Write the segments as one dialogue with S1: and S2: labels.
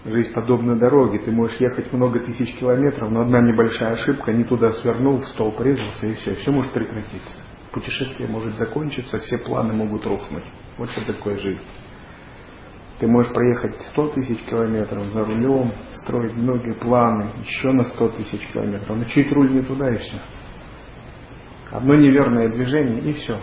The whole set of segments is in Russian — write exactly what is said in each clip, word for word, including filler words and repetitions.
S1: Жизнь подобна дороге. Ты можешь ехать много тысяч километров, но одна небольшая ошибка, не туда свернул, в столб резался, и все. Все может прекратиться. Путешествие может закончиться, все планы могут рухнуть. Вот что такое жизнь. Ты можешь проехать сто тысяч километров за рулем, строить многие планы, еще на сто тысяч километров. Но чуть руль не туда, и все. Одно неверное движение, и все.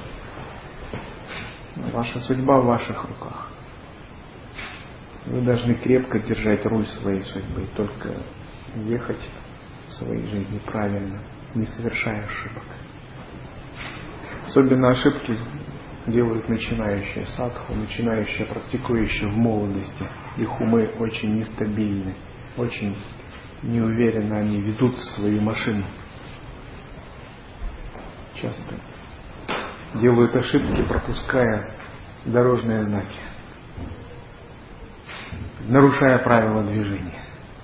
S1: Ваша судьба в ваших руках. Вы должны крепко держать руль своей судьбы и только ехать в своей жизни правильно, не совершая ошибок. Особенно ошибки делают начинающие садху, начинающие практикующие в молодости. Их умы очень нестабильны, очень неуверенно они ведут свою машину. Часто делают ошибки, пропуская дорожные знаки, нарушая правила движения.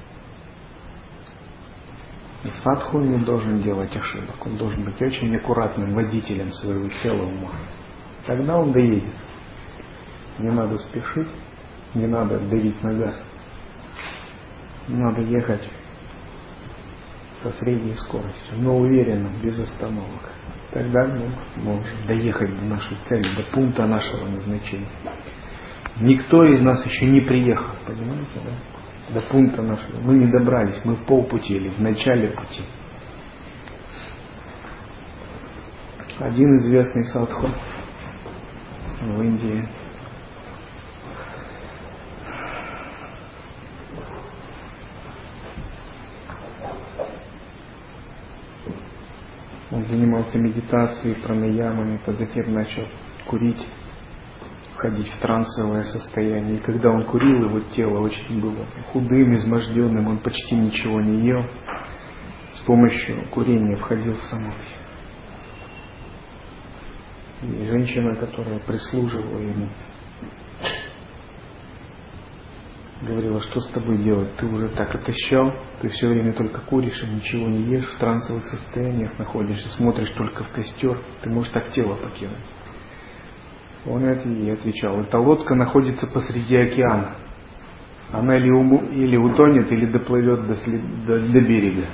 S1: И садху не должен делать ошибок, он должен быть очень аккуратным водителем своего тела, ума. Тогда он доедет. Не надо спешить, не надо давить на газ. Не надо ехать со средней скоростью, но уверенно, без остановок. Тогда мы можем доехать до нашей цели, до пункта нашего назначения. Никто из нас еще не приехал, понимаете, да? До пункта нашего. Мы не добрались, мы в полпути или в начале пути. Один известный садху в Индии он занимался медитацией, пранаямами, а затем начал курить, входить в трансовое состояние. И когда он курил, его тело очень было худым, изможденным, он почти ничего не ел. С помощью курения входил в самадхи. И женщина, которая прислуживала ему, говорила: что с тобой делать? Ты уже так отощал, ты все время только куришь и ничего не ешь, в трансовых состояниях находишься, смотришь только в костер, ты можешь так тело покинуть. Он ей отвечал: эта лодка находится посреди океана. Она или, уму, или утонет, или доплывет до, след, до, до берега.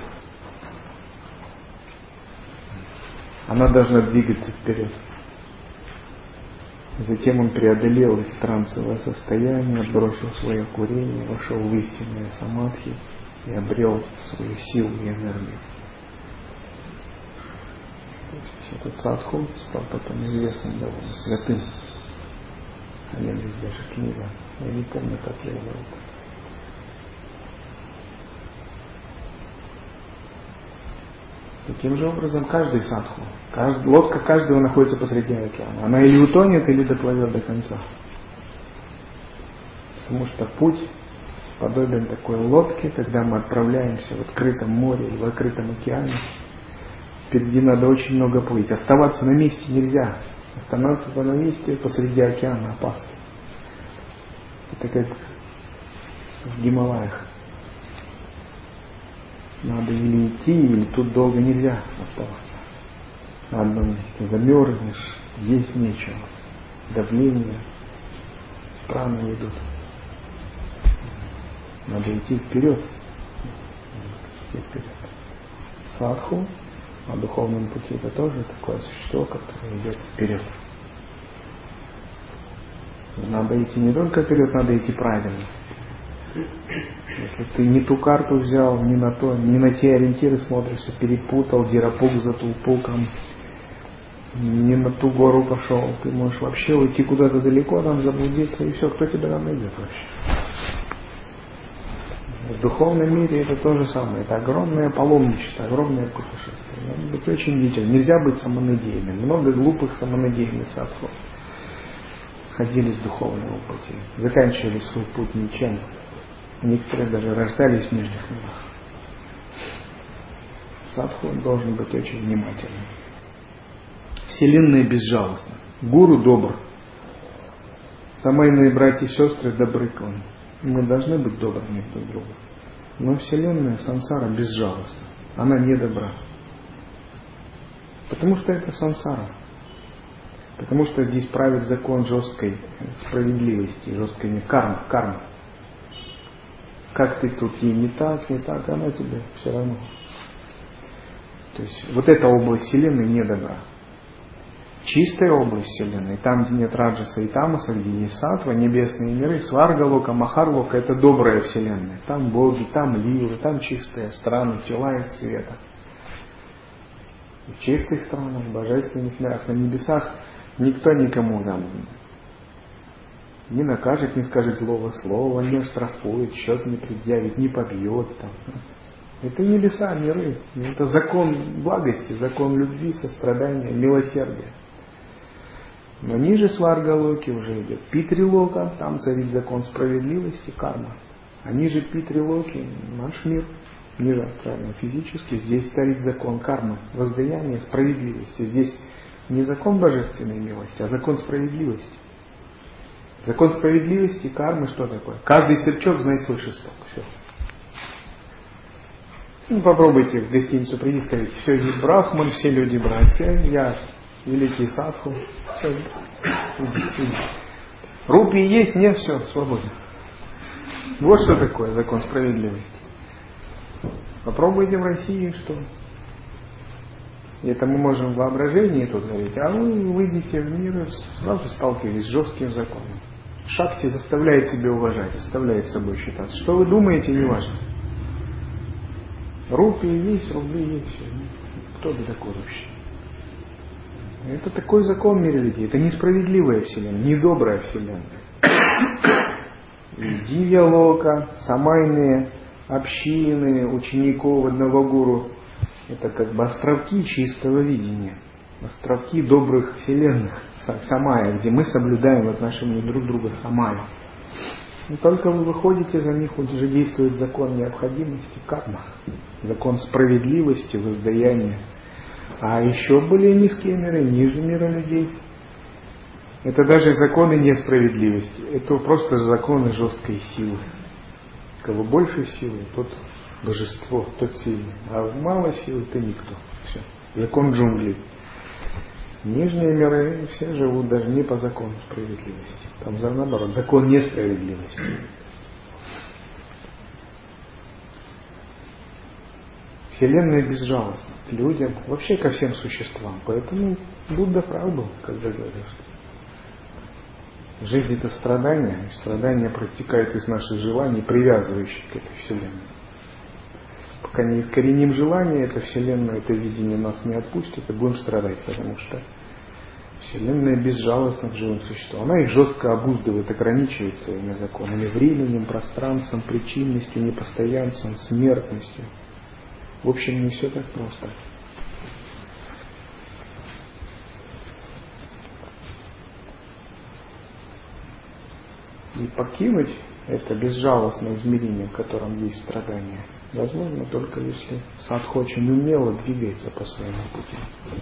S1: Она должна двигаться вперед. Затем он преодолел их трансовое состояние, отбросил свое курение, вошел в истинные самадхи и обрел свою силу и энергию. Этот садху стал потом известным, довольно святым. О нем есть даже книга. Я не помню, как я его зовут. Таким же образом каждый садху, каждый, лодка каждого находится посреди океана. Она или утонет, или доплывет до конца. Потому что путь подобен такой лодке, когда мы отправляемся в открытом море или в открытом океане. Впереди надо очень много плыть. Оставаться на месте нельзя. Останавливаться на месте посреди океана опасно. Это как в Гималаях. Надо или идти, или тут долго нельзя оставаться. На одном месте замерзнешь, есть нечего. Давление, праны идут. Надо идти вперед. Идти вперед. Садху на духовном пути это тоже такое существо, которое идет вперед. Надо идти не только вперед, надо идти правильно. Если ты не ту карту взял, не на то, не на те ориентиры смотришься, перепутал, дирапук затул пуком, не на ту гору пошел, ты можешь вообще уйти куда-то далеко, там заблудиться, и все, кто тебя там найдет вообще? В духовном мире это то же самое, это огромное паломничество, огромное путешествие. Надо быть очень бдительным, нельзя быть самонадеянным. Много глупых самонадеянных садху сходили с духовного пути, заканчивали свой путь ничем. Некоторые даже рождались в нижних мирах. Садху должен быть очень внимательным. Вселенная безжалостна. Гуру добр. Самайные братья и сестры добры к вам. Мы должны быть добрыми друг к другу. Но Вселенная, сансара, безжалостна. Она не добра. Потому что это сансара. Потому что здесь правит закон жесткой справедливости, жесткой кармы, кармы. как ты тут ей не так, не так, она тебе все равно. То есть вот эта область Вселенной не добра. Чистая область Вселенной, там, где нет раджаса и тамаса, где есть саттва, небесные миры, сваргалока, махарлока, это добрая Вселенная. Там боги, там ливы, там чистые страны, тела из света. И в чистых странах, в божественных мирах, на небесах никто никому там не накажет, не скажет злого слова, не оштрафует, счет не предъявит, не побьет. Там. Это небеса, миры. Это закон благости, закон любви, сострадания, милосердия. Но ниже сваргалоки уже идет питрилока, там царит закон справедливости, карма. А ниже питрилоки наш мир, мир астральный, физический, здесь царит закон кармы, воздаяния, справедливости. Здесь не закон божественной милости, а закон справедливости. Закон справедливости, кармы, что такое? Каждый сверчок знает свой шесток. Все. Ну, попробуйте в гостиницу прийти и сказать, все, здесь брахман, все люди братья, я великий садху. Все, иди, иди. Рупии есть, нет, все, свободен. Вот что такое закон справедливости. Попробуйте в России, что? Это мы можем в воображении тут говорить, а вы выйдете в мир и сразу сталкиваетесь с жестким законом. Шакти заставляет себя уважать, заставляет собой считаться. Что вы думаете, не важно. Рупии есть, рубли есть, все. Кто бы такой вообще? Это такой закон в мире людей. Это несправедливая вселенная, недобрая вселенная. И дивья-лока, самайные общины учеников одного гуру, это как бы островки чистого видения, островки добрых вселенных, самая, где мы соблюдаем в отношении друг друга самая. И только вы выходите за них, уже действует закон необходимости, карма, закон справедливости, воздаяния. А еще более низкие миры, ниже мира людей. Это даже законы несправедливости. Это просто законы жесткой силы. У кого больше силы, тот божество, тот сильный. А мало силы, ты никто. Все. Закон джунглей. Нижние миры все живут даже не по закону справедливости. Там наоборот, закон несправедливости. Вселенная безжалостна к людям, вообще ко всем существам. Поэтому Будда прав был, когда говорил, что жизнь это страдание, и страдание проистекает из наших желаний, привязывающих к этой Вселенной. Пока не искореним желание, эта Вселенная, это видение нас не отпустит, и будем страдать, потому что Вселенная безжалостна к живым существам. Она их жестко обуздывает, ограничивает своими законами, временем, пространством, причинностью, непостоянством, смертностью. В общем, не все так просто. И покинуть это безжалостное измерение, в котором есть страдания, возможно только если садху очень умело двигается по своему пути.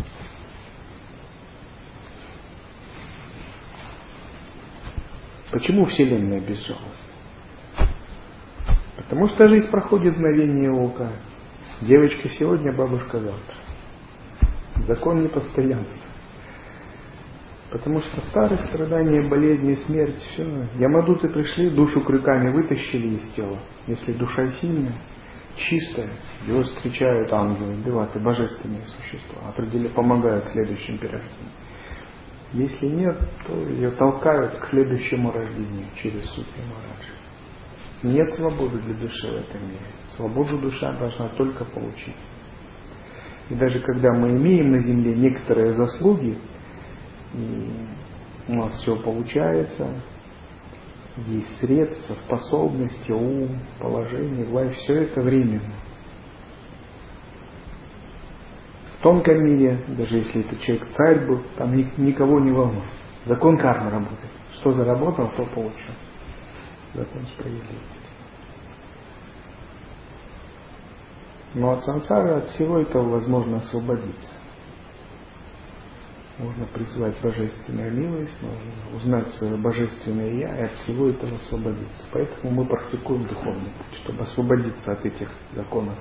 S1: Почему Вселенная безжалостна? Потому что жизнь проходит в мгновение ока. Девочка сегодня, бабушка завтра. Закон непостоянства. Потому что старость, страдания, болезни, смерть, все. Ямадуты пришли, душу крюками вытащили из тела. Если душа сильная, чистая, его встречают ангелы, деваты, божественные существа, определенно помогают в следующем перерождении. Если нет, то ее толкают к следующему рождению через Сутри Махараджи. Нет свободы для души в этом мире. Свободу душа должна только получить. И даже когда мы имеем на земле некоторые заслуги, и у нас все получается, есть средства, способности, ум, положение, власть, все это временно. В тонком мире, даже если этот человек царь был, там никого не волнует. Закон кармы работает. Что заработал, то получил. Закон справедливости. Но от сансары, от всего этого возможно освободиться. Можно призвать божественную милость, можно узнать свое божественное Я и от всего этого освободиться. Поэтому мы практикуем духовный путь, чтобы освободиться от этих законов.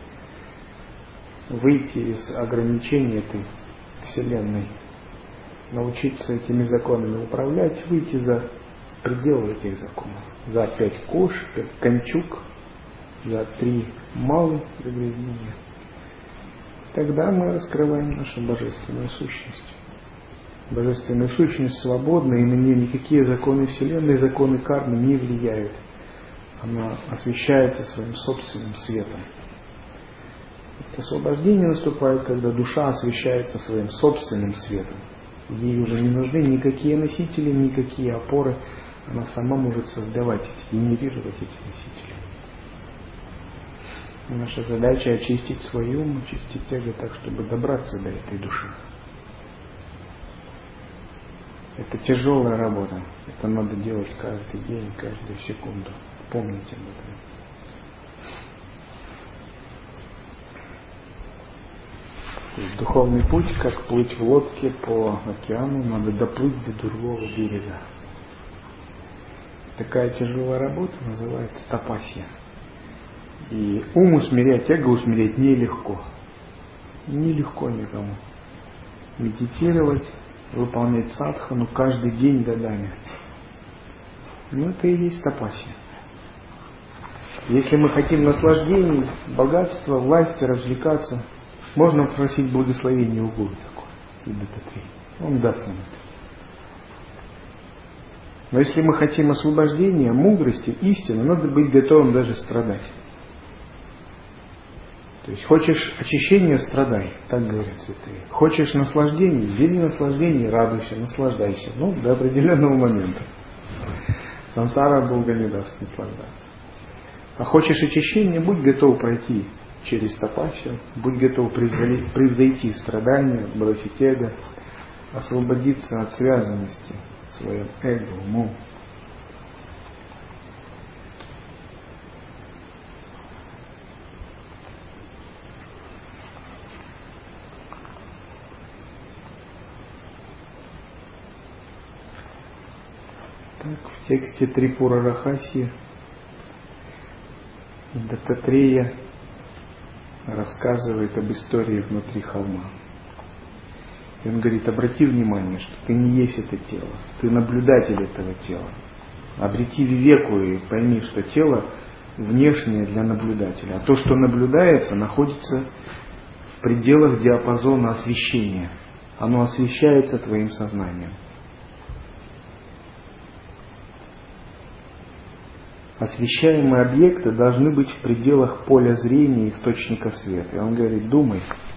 S1: Выйти из ограничений этой Вселенной, научиться этими законами управлять, выйти за пределы этих законов. За пять кош, пять кончук, за три малых загрязнения. Тогда мы раскрываем нашу божественную сущность. Божественная сущность свободна, и на нее никакие законы Вселенной, законы кармы не влияют. Она освещается своим собственным светом. Освобождение наступает, когда душа освещается своим собственным светом. Ей уже не нужны никакие носители, никакие опоры. Она сама может создавать, генерировать эти носители. И наша задача очистить свой ум, очистить эго так, чтобы добраться до этой души. Это тяжелая работа. Это надо делать каждый день, каждую секунду. Помните об этом. То есть духовный путь, как плыть в лодке по океану, надо доплыть до другого берега. Такая тяжелая работа называется тапасья. И ум усмирять, эго усмирять нелегко. Нелегко никому. Медитировать, выполнять садхану каждый день годами. Ну это и есть тапасья. Если мы хотим наслаждений, богатства, власти, развлекаться, можно просить благословения у Гуру такое, и Дататрея. Он даст нам это. Но если мы хотим освобождения, мудрости, истины, надо быть готовым даже страдать. То есть хочешь очищения — страдай, так говорят святые. Хочешь наслаждений — бери наслаждение, радуйся, наслаждайся. Ну, до определенного момента. Сансара долго не даст наслаждаться. А хочешь очищения — будь готов пройти через тапасью, будь готов превзойти страдания, бросить эго, освободиться от связанности своим эго, умом. Так, в тексте Трипура Рахаси Дататрея рассказывает об истории внутри холма. И он говорит: обрати внимание, что ты не есть это тело, ты наблюдатель этого тела. Обрети вивеку и пойми, что тело внешнее для наблюдателя, а то, что наблюдается, находится в пределах диапазона освещения. Оно освещается твоим сознанием. Освещаемые объекты должны быть в пределах поля зрения источника света. И он говорит: думай,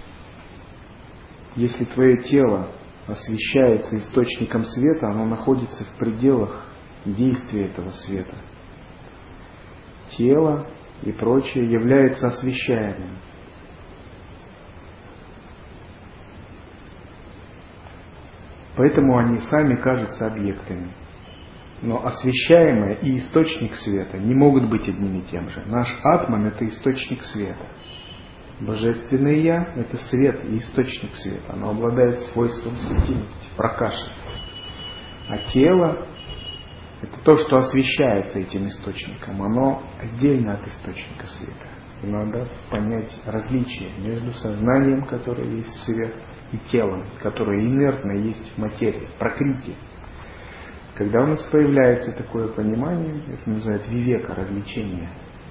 S1: если твое тело освещается источником света, оно находится в пределах действия этого света. Тело и прочее является освещаемым. Поэтому они сами кажутся объектами. Но освещаемое и источник света не могут быть одним и тем же. Наш атман — это источник света. Божественное Я — это свет и источник света. Оно обладает свойством светимости, пракаши. А тело — это то, что освещается этим источником. Оно отдельно от источника света. И надо понять различие между сознанием, которое есть свет, и телом, которое инертно есть материя, пракрити. Когда у нас появляется такое понимание, это называется вивека, развлечение.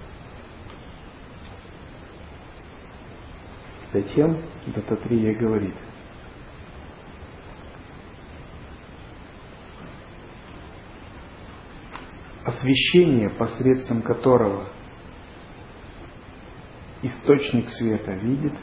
S1: Затем Дататрея говорит: освещение, посредством которого источник света видит,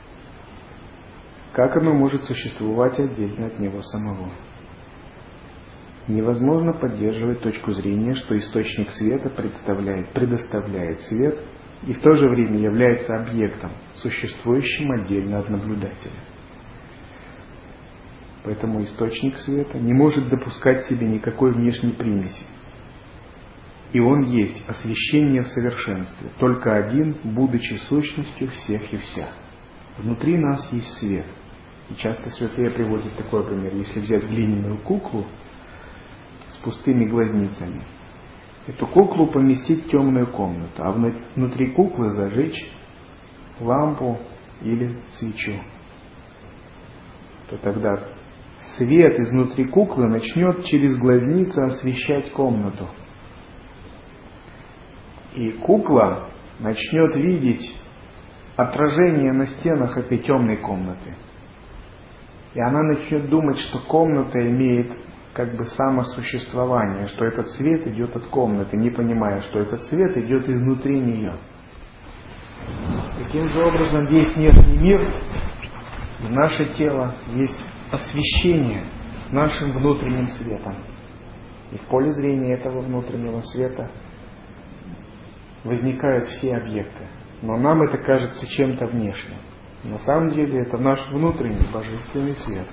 S1: как оно может существовать отдельно от него самого? Невозможно поддерживать точку зрения, что источник света представляет, предоставляет свет и в то же время является объектом, существующим отдельно от наблюдателя. Поэтому источник света не может допускать в себе никакой внешней примеси. И он есть освещение в совершенстве, только один, будучи сущностью всех и вся. Внутри нас есть свет. И часто святые приводят такой пример. Если взять глиняную куклу с пустыми глазницами, эту куклу поместить в темную комнату, а внутри куклы зажечь лампу или свечу, то тогда свет изнутри куклы начнет через глазницы освещать комнату. И кукла начнет видеть отражение на стенах этой темной комнаты. И она начнет думать, что комната имеет как бы самосуществование, что этот свет идет от комнаты, не понимая, что этот свет идет изнутри нее. Таким же образом, весь внешний мир и наше тело есть освещение нашим внутренним светом. И в поле зрения этого внутреннего света возникают все объекты. Но нам это кажется чем-то внешним. На самом деле это наш внутренний божественный свет.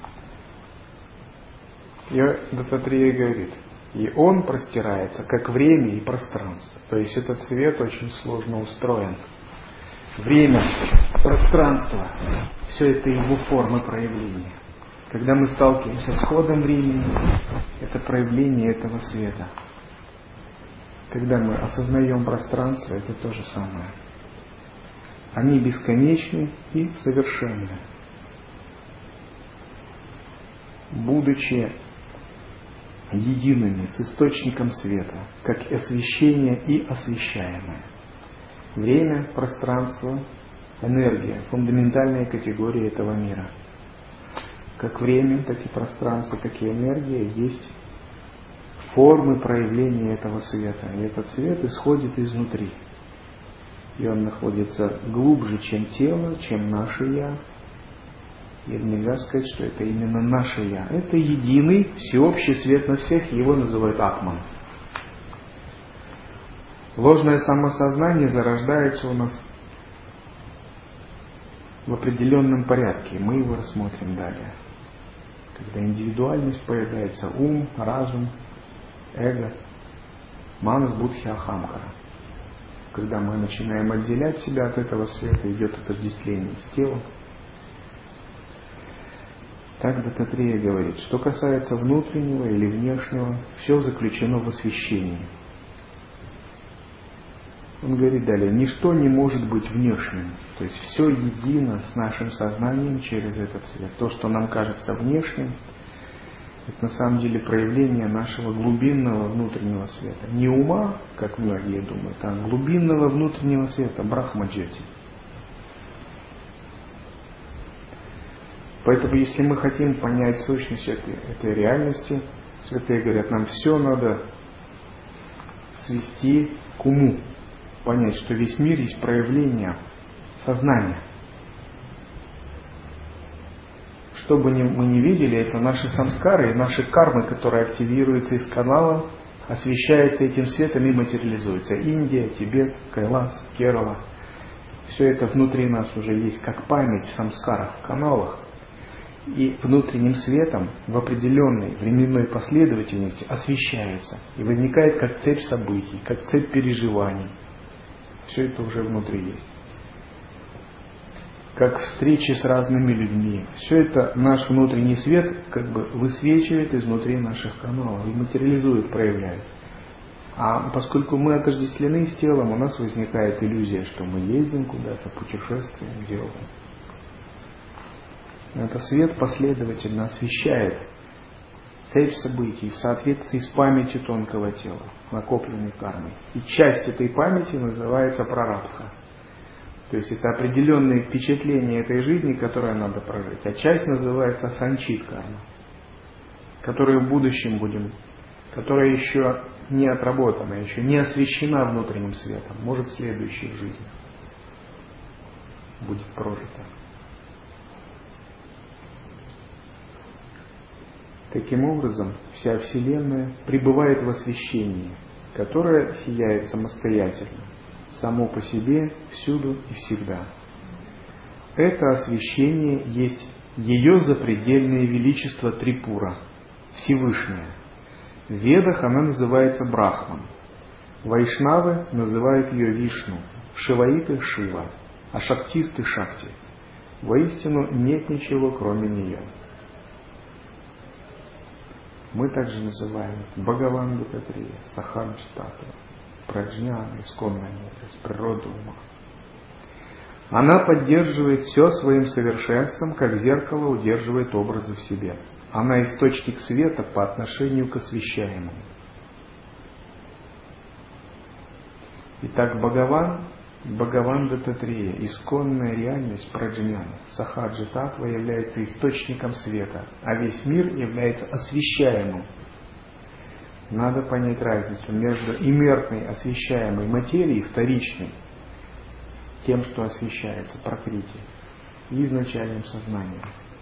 S1: И Даттатрея говорит, и он простирается как время и пространство. То есть этот свет очень сложно устроен. Время, пространство, все это его формы проявления. Когда мы сталкиваемся с ходом времени, это проявление этого света. Когда мы осознаем пространство, это то же самое. Они бесконечны и совершенны. Будучи едиными с источником света, как освещение и освещаемое. Время, пространство, энергия – фундаментальные категории этого мира. Как время, так и пространство, так и энергия есть формы проявления этого света. И этот свет исходит изнутри. И он находится глубже, чем тело, чем наше «я». И нельзя сказать, что это именно наше «я». Это единый, всеобщий свет на всех, его называют Атман. Ложное самосознание зарождается у нас в определенном порядке. Мы его рассмотрим далее. Когда индивидуальность появляется, ум, разум, эго, манас, будхи, ахамкара. Когда мы начинаем отделять себя от этого света, идет отождествление с телом. Так Даттатрея говорит, что касается внутреннего или внешнего, все заключено в освящении. Он говорит далее, ничто не может быть внешним. То есть все едино с нашим сознанием через этот свет. То, что нам кажется внешним, это на самом деле проявление нашего глубинного внутреннего света. Не ума, как многие думают, а глубинного внутреннего света, брахма-джьоти. Поэтому, если мы хотим понять сущность этой, этой реальности, святые говорят, нам все надо свести к уму. Понять, что весь мир есть проявление сознания. Что бы мы ни видели, это наши самскары и наши кармы, которые активируются из канала, освещаются этим светом и материализуются. Индия, Тибет, Кайлас, Керала. Все это внутри нас уже есть как память в самскарах, в каналах. И внутренним светом в определенной временной последовательности освещается. И возникает как цепь событий, как цепь переживаний. Все это уже внутри есть. Как встречи с разными людьми. Все это наш внутренний свет как бы высвечивает изнутри наших каналов и материализует, проявляет. А поскольку мы отождествлены с телом, у нас возникает иллюзия, что мы ездим куда-то, путешествуем, делаем. Это свет последовательно освещает цепь событий в соответствии с памятью тонкого тела, накопленной кармой. И часть этой памяти называется прарабдха. То есть это определенные впечатления этой жизни, которые надо прожить. А часть называется санчит карма, которую в будущем будем, которая еще не отработана, еще не освещена внутренним светом. Может, в следующей жизни будет прожита. Таким образом, вся Вселенная пребывает в освещении, которое сияет самостоятельно, само по себе, всюду и всегда. Это освещение есть ее запредельное величество Трипура, Всевышнее. В Ведах она называется Брахман. Вайшнавы называют ее Вишну, Шиваиты – Шива, а шактисты – Шакти. Воистину нет ничего, кроме нее. Мы также называем Бхагаван Даттатрея, Сахаджа Татва, Праджняна, исконная мудрость, природа ума. Она поддерживает все своим совершенством, как зеркало удерживает образы в себе. Она источник света по отношению к освещаемому. Итак, Бхагаван, Бхагаван Даттатрея, исконная реальность Праджняна, Сахаджи Татва является источником света, а весь мир является освещаемым. Надо понять разницу между инертной освещаемой материей, вторичной, тем, что освещается пракрити, и изначальным сознанием.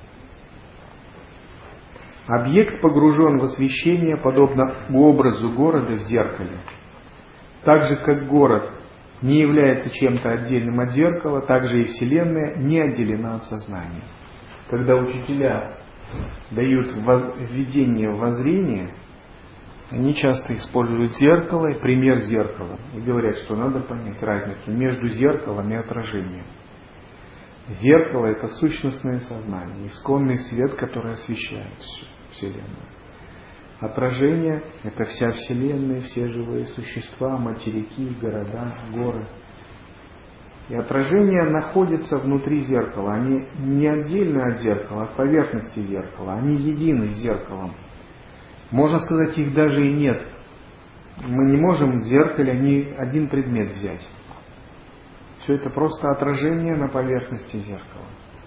S1: Объект погружен в освещение, подобно образу города в зеркале. Так же, как город не является чем-то отдельным от зеркала, так же и Вселенная не отделена от сознания. Когда учителя дают введение в воззрение, они часто используют зеркало и пример зеркала и говорят, что надо понять разницу между зеркалом и отражением. Зеркало — это сущностное сознание, исконный свет, который освещает всю Вселенную. Отражение — это вся Вселенная, все живые существа, материки, города, горы. И отражения находятся внутри зеркала. Они не отдельно от зеркала, от поверхности зеркала. Они едины с зеркалом. Можно сказать, их даже и нет. Мы не можем в зеркале ни один предмет взять. Все это просто отражение на поверхности зеркала.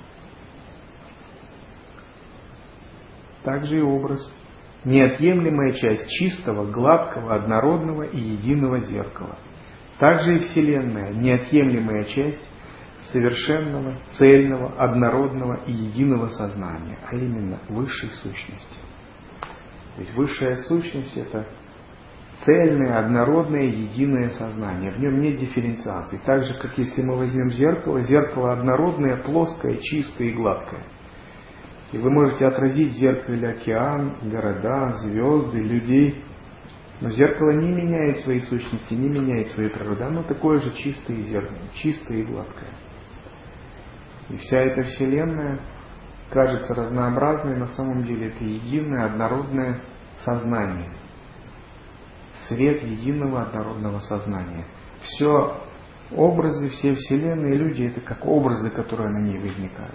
S1: Также и образ. Неотъемлемая часть чистого, гладкого, однородного и единого зеркала. Также и Вселенная, неотъемлемая часть совершенного, цельного, однородного и единого сознания, а именно высшей сущности. То есть высшая сущность — это цельное, однородное, единое сознание. В нем нет дифференциации. Так же, как если мы возьмем зеркало, зеркало однородное, плоское, чистое и гладкое. И вы можете отразить в зеркале океан, города, звезды, людей. Но зеркало не меняет своей сущности, не меняет своей природы. Оно такое же чистое и зеркало, чистое и гладкое. И вся эта Вселенная кажется разнообразной, на самом деле это единое, однородное сознание. Свет единого однородного сознания. Все образы, все Вселенные, люди — это как образы, которые на ней возникают.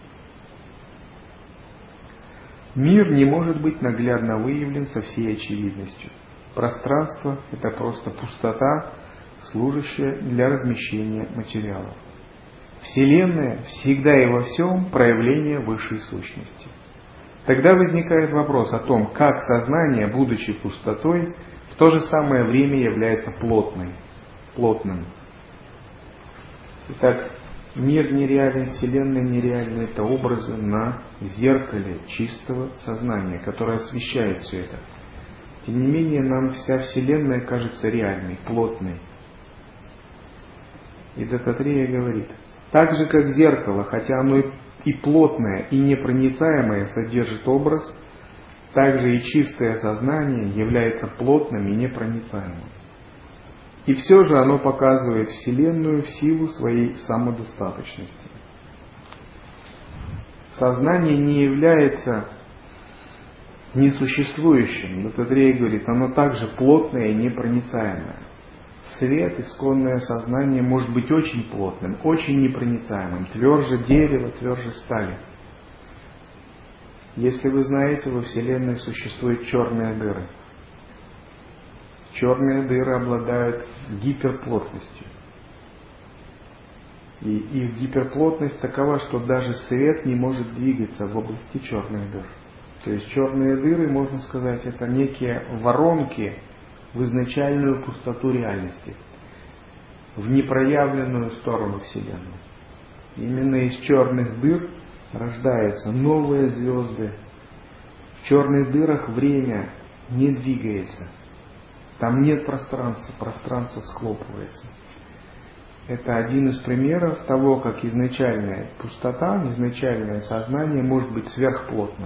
S1: Мир не может быть наглядно выявлен со всей очевидностью. Пространство — это просто пустота, служащая для размещения материалов. Вселенная всегда и во всем проявление высшей сущности. Тогда возникает вопрос о том, как сознание, будучи пустотой, в то же самое время является плотным. плотным. Итак, мир нереален, Вселенная нереальна — это образы на зеркале чистого сознания, которое освещает все это. Тем не менее, нам вся Вселенная кажется реальной, плотной. И Даттатрея говорит: так же, как зеркало, хотя оно и плотное, и непроницаемое, содержит образ, так же и чистое сознание является плотным и непроницаемым. И все же оно показывает Вселенную в силу своей самодостаточности. Сознание не является несуществующим. Даттатрея говорит, оно также плотное и непроницаемое. Свет, исконное сознание, может быть очень плотным, очень непроницаемым, тверже дерева, тверже стали. Если вы знаете, во Вселенной существуют черные дыры. Черные дыры обладают гиперплотностью. И их гиперплотность такова, что даже свет не может двигаться в области черных дыр. То есть черные дыры, можно сказать, это некие воронки в изначальную пустоту реальности, в непроявленную сторону Вселенной. Именно из черных дыр рождаются новые звезды. В черных дырах время не двигается. Там нет пространства, пространство схлопывается. Это один из примеров того, как изначальная пустота, изначальное сознание может быть сверхплотным.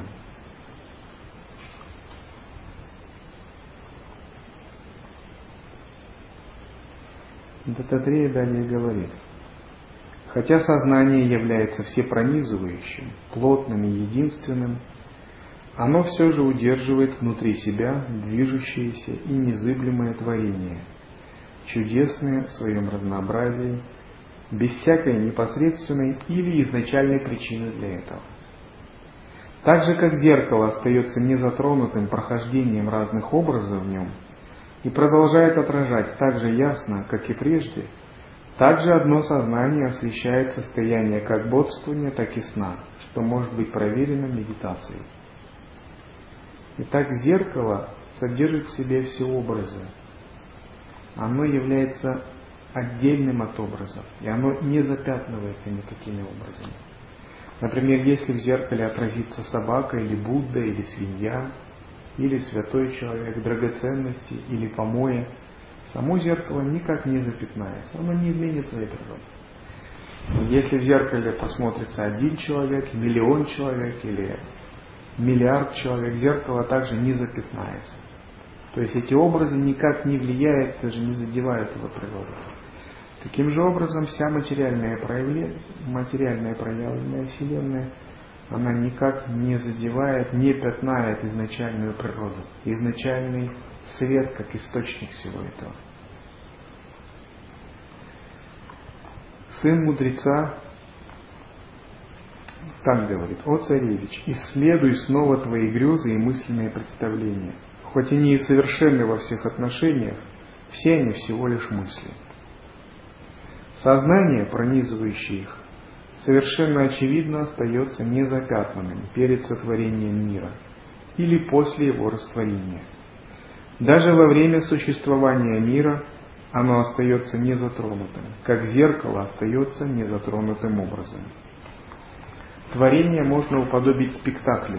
S1: Даттатрея далее говорит: хотя сознание является всепронизывающим, плотным и единственным, оно все же удерживает внутри себя движущееся и незыблемое творение, чудесное в своем разнообразии, без всякой непосредственной или изначальной причины для этого. Так же, как зеркало остается незатронутым прохождением разных образов в нем и продолжает отражать так же ясно, как и прежде, также одно сознание освещает состояние как бодрствования, так и сна, что может быть проверено медитацией. Итак, зеркало содержит в себе все образы. Оно является отдельным от образов, и оно не запятнывается никакими образами. Например, если в зеркале отразится собака, или Будда, или свинья, или святой человек, драгоценности, или помои, само зеркало никак не запятнается, оно не изменит своей природы. Если в зеркале посмотрится один человек, миллион человек или миллиард человек, зеркало также не запятнается. То есть эти образы никак не влияют, даже не задевают его природу. Таким же образом, вся материальная проявление, материальная проявленная Вселенная, она никак не задевает, не пятнает изначальную природу, изначальный свет как источник всего этого. Сын мудреца так говорит: «О царевич, исследуй снова твои грезы и мысленные представления. Хоть они и совершенны во всех отношениях, все они всего лишь мысли. Сознание, пронизывающее их, совершенно очевидно остается незапятнанным перед сотворением мира или после его растворения. Даже во время существования мира оно остается незатронутым, как зеркало остается незатронутым образом. Творение можно уподобить спектаклю.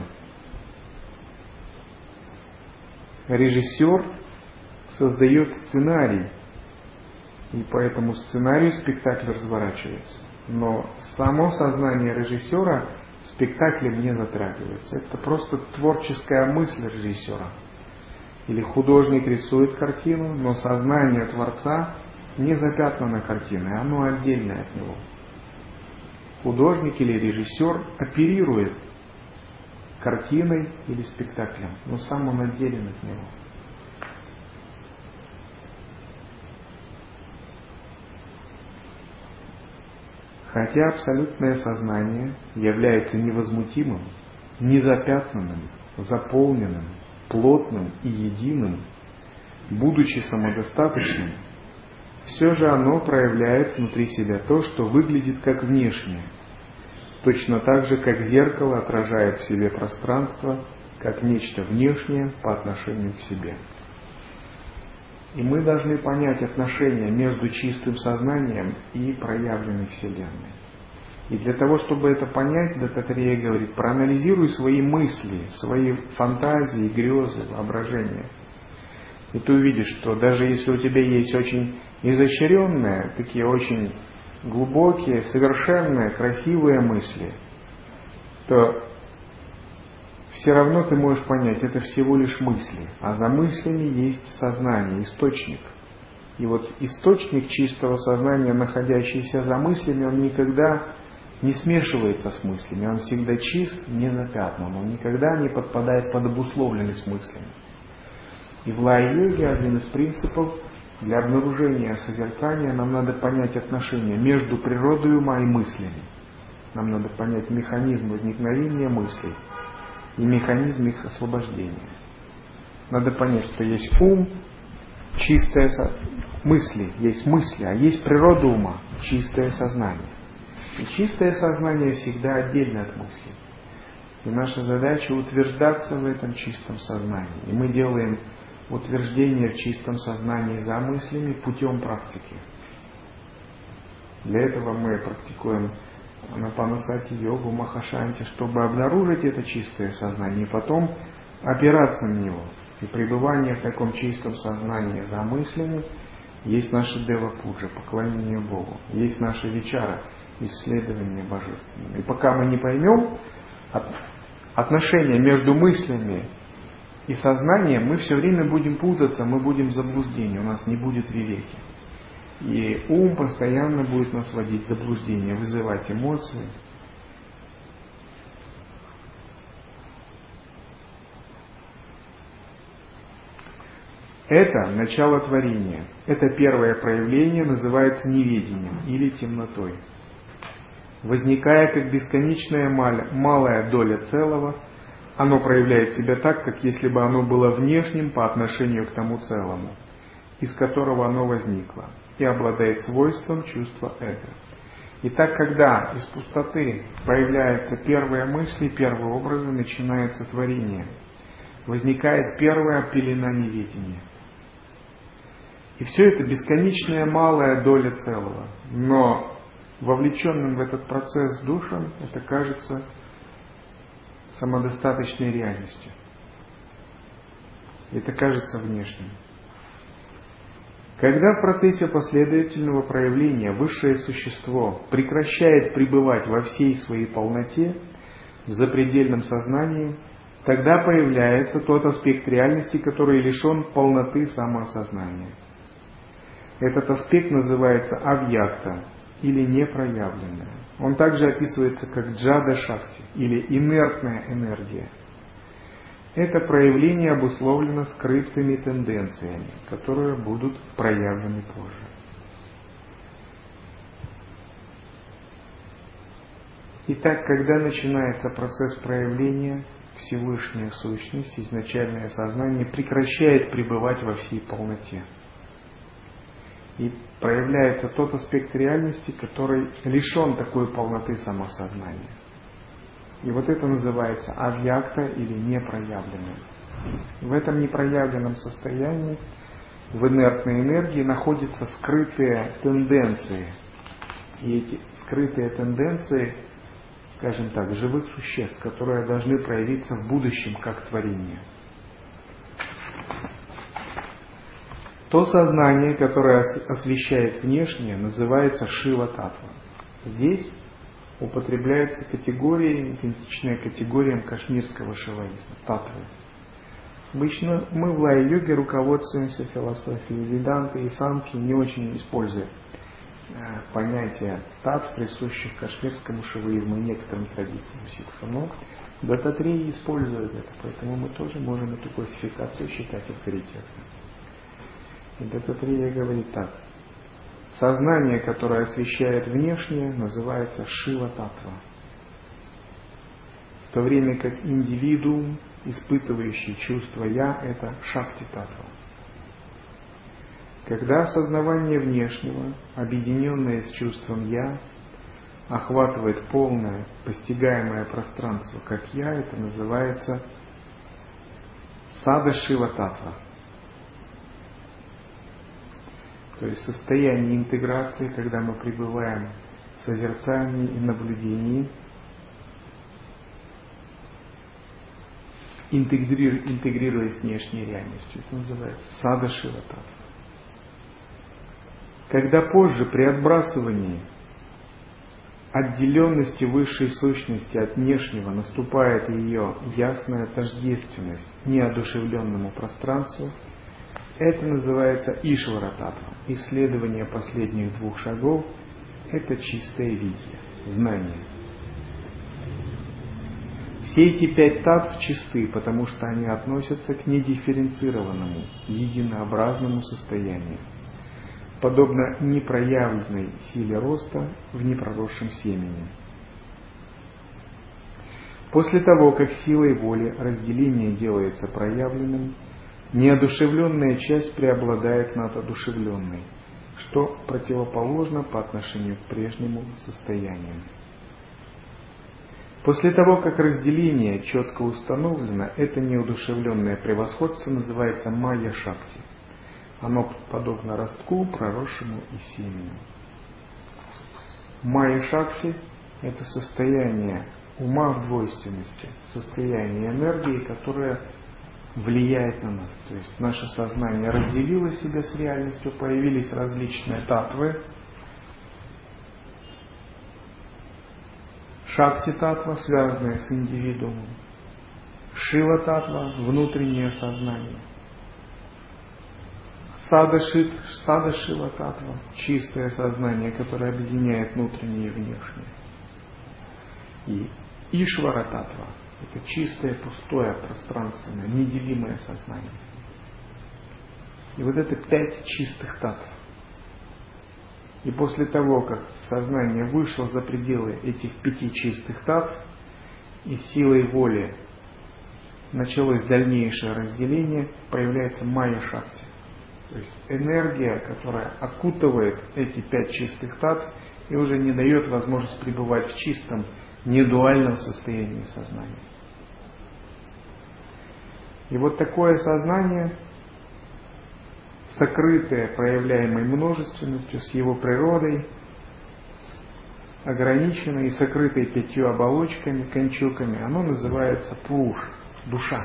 S1: Режиссер создает сценарий, и по этому сценарию спектакль разворачивается. Но само сознание режиссера спектаклем не затрагивается. Это просто творческая мысль режиссера. Или художник рисует картину, но сознание Творца не запятнано картиной, оно отдельное от него. Художник или режиссер оперирует картиной или спектаклем, но сам он отделен от него. Хотя абсолютное сознание является невозмутимым, незапятнанным, заполненным, плотным и единым, будучи самодостаточным, все же оно проявляет внутри себя то, что выглядит как внешнее, точно так же, как зеркало отражает в себе пространство, как нечто внешнее по отношению к себе. И мы должны понять отношения между чистым сознанием и проявленной Вселенной. И для того, чтобы это понять, Даттатрея говорит: проанализируй свои мысли, свои фантазии, грезы, воображения. И ты увидишь, что даже если у тебя есть очень изощренные, такие очень глубокие, совершенные, красивые мысли, то все равно ты можешь понять, это всего лишь мысли, а за мыслями есть сознание, источник. И вот источник чистого сознания, находящийся за мыслями, он никогда не смешивается с мыслями, он всегда чист, не запятнан, он никогда не подпадает под обусловленность мыслями. И в лай-йоге один из принципов для обнаружения созерцания нам надо понять отношения между природой ума и мыслями. Нам надо понять механизм возникновения мыслей и механизм их освобождения. Надо понять, что есть ум, чистое со... мысли, есть мысли, а есть природа ума, чистое сознание. И чистое сознание всегда отдельно от мыслей. И наша задача утверждаться в этом чистом сознании. И мы делаем утверждение в чистом сознании за мыслями путем практики. Для этого мы практикуем анапанасати-йогу, махашанти, чтобы обнаружить это чистое сознание и потом опираться на него. И пребывание в таком чистом сознании за мыслями есть наша дева-пуджа, поклонение Богу, есть наша вичара, исследование божественного. И пока мы не поймем отношения между мыслями и сознанием, мы все время будем путаться, мы будем в заблуждении, у нас не будет вивеки. И ум постоянно будет нас вводить в заблуждение, вызывать эмоции. Это начало творения. Это первое проявление называется неведением или темнотой. Возникая как бесконечная малая доля целого, оно проявляет себя так, как если бы оно было внешним по отношению к тому целому, из которого оно возникло, и обладает свойством чувства эго. Итак, когда из пустоты появляются первые мысли, первые образы, начинается творение, возникает первая пелена неведения. И все это бесконечная малая доля целого, но вовлеченным в этот процесс душам это кажется самодостаточной реальностью. Это кажется внешним. Когда в процессе последовательного проявления высшее существо прекращает пребывать во всей своей полноте, в запредельном сознании, тогда появляется тот аспект реальности, который лишен полноты самоосознания. Этот аспект называется авьякта, или непроявленная. Он также описывается как джада-шакти, или инертная энергия. Это проявление обусловлено скрытыми тенденциями, которые будут проявлены позже. Итак, когда начинается процесс проявления, Всевышняя Сущность, изначальное сознание, прекращает пребывать во всей полноте. И проявляется тот аспект реальности, который лишен такой полноты самосознания. И вот это называется авьякта или непроявленным. В этом непроявленном состоянии, в инертной энергии, находятся скрытые тенденции. И эти скрытые тенденции, скажем так, живых существ, которые должны проявиться в будущем как творение. То сознание, которое освещает внешнее, называется Шива-татва. Здесь употребляется категория, идентичная категориям кашмирского шиваизма, татвы. Обычно мы в лай-йоге руководствуемся философией веданты и самки, не очень используя понятия татв, присущих кашмирскому шиваизму и некоторым традициям сикхов. Но дататреи используют это, поэтому мы тоже можем эту классификацию считать авторитетной. И Дататрея говорит так. Сознание, которое освещает внешнее, называется Шива-татва. В то время как индивидуум, испытывающий чувство «я», это Шакти-татва. Когда осознавание внешнего, объединенное с чувством «я», охватывает полное, постигаемое пространство как «я», это называется Сада-шива-татва. То есть состояние интеграции, когда мы пребываем в созерцании и наблюдении, интегри... интегрируясь с внешней реальностью. Это называется сада-шива-татва. Когда позже при отбрасывании отделенности высшей сущности от внешнего наступает ее ясная тождественность неодушевленному пространству, это называется Ишвара-татва. Исследование последних двух шагов – это чистое видение, знание. Все эти пять татв чисты, потому что они относятся к недифференцированному, единообразному состоянию, подобно непроявленной силе роста в непроросшем семени. После того, как силой воли разделение делается проявленным, неодушевленная часть преобладает над одушевленной, что противоположно по отношению к прежнему состоянию. После того, как разделение четко установлено, это неодушевленное превосходство называется майя-шакти. Оно подобно ростку, проросшему из семени. Майя-шакти – это состояние ума в двойственности, состояние энергии, которое влияет на нас. То есть наше сознание разделило себя с реальностью, появились различные татвы. Шакти-татва, связанная с индивидуумом. Шива-татва, внутреннее сознание. Сада-шива-татва, чистое сознание, которое объединяет внутреннее и внешнее. И Ишвара-татва, это чистое, пустое, пространственное, неделимое сознание. И вот это пять чистых татв. И после того, как сознание вышло за пределы этих пяти чистых татв и силой воли началось дальнейшее разделение, появляется майя-шакти. То есть энергия, которая окутывает эти пять чистых татв и уже не дает возможность пребывать в чистом, недуальном состоянии сознания. И вот такое сознание, сокрытое проявляемой множественностью, с его природой, ограниченной и сокрытой пятью оболочками, кончуками, оно называется пуруш, душа.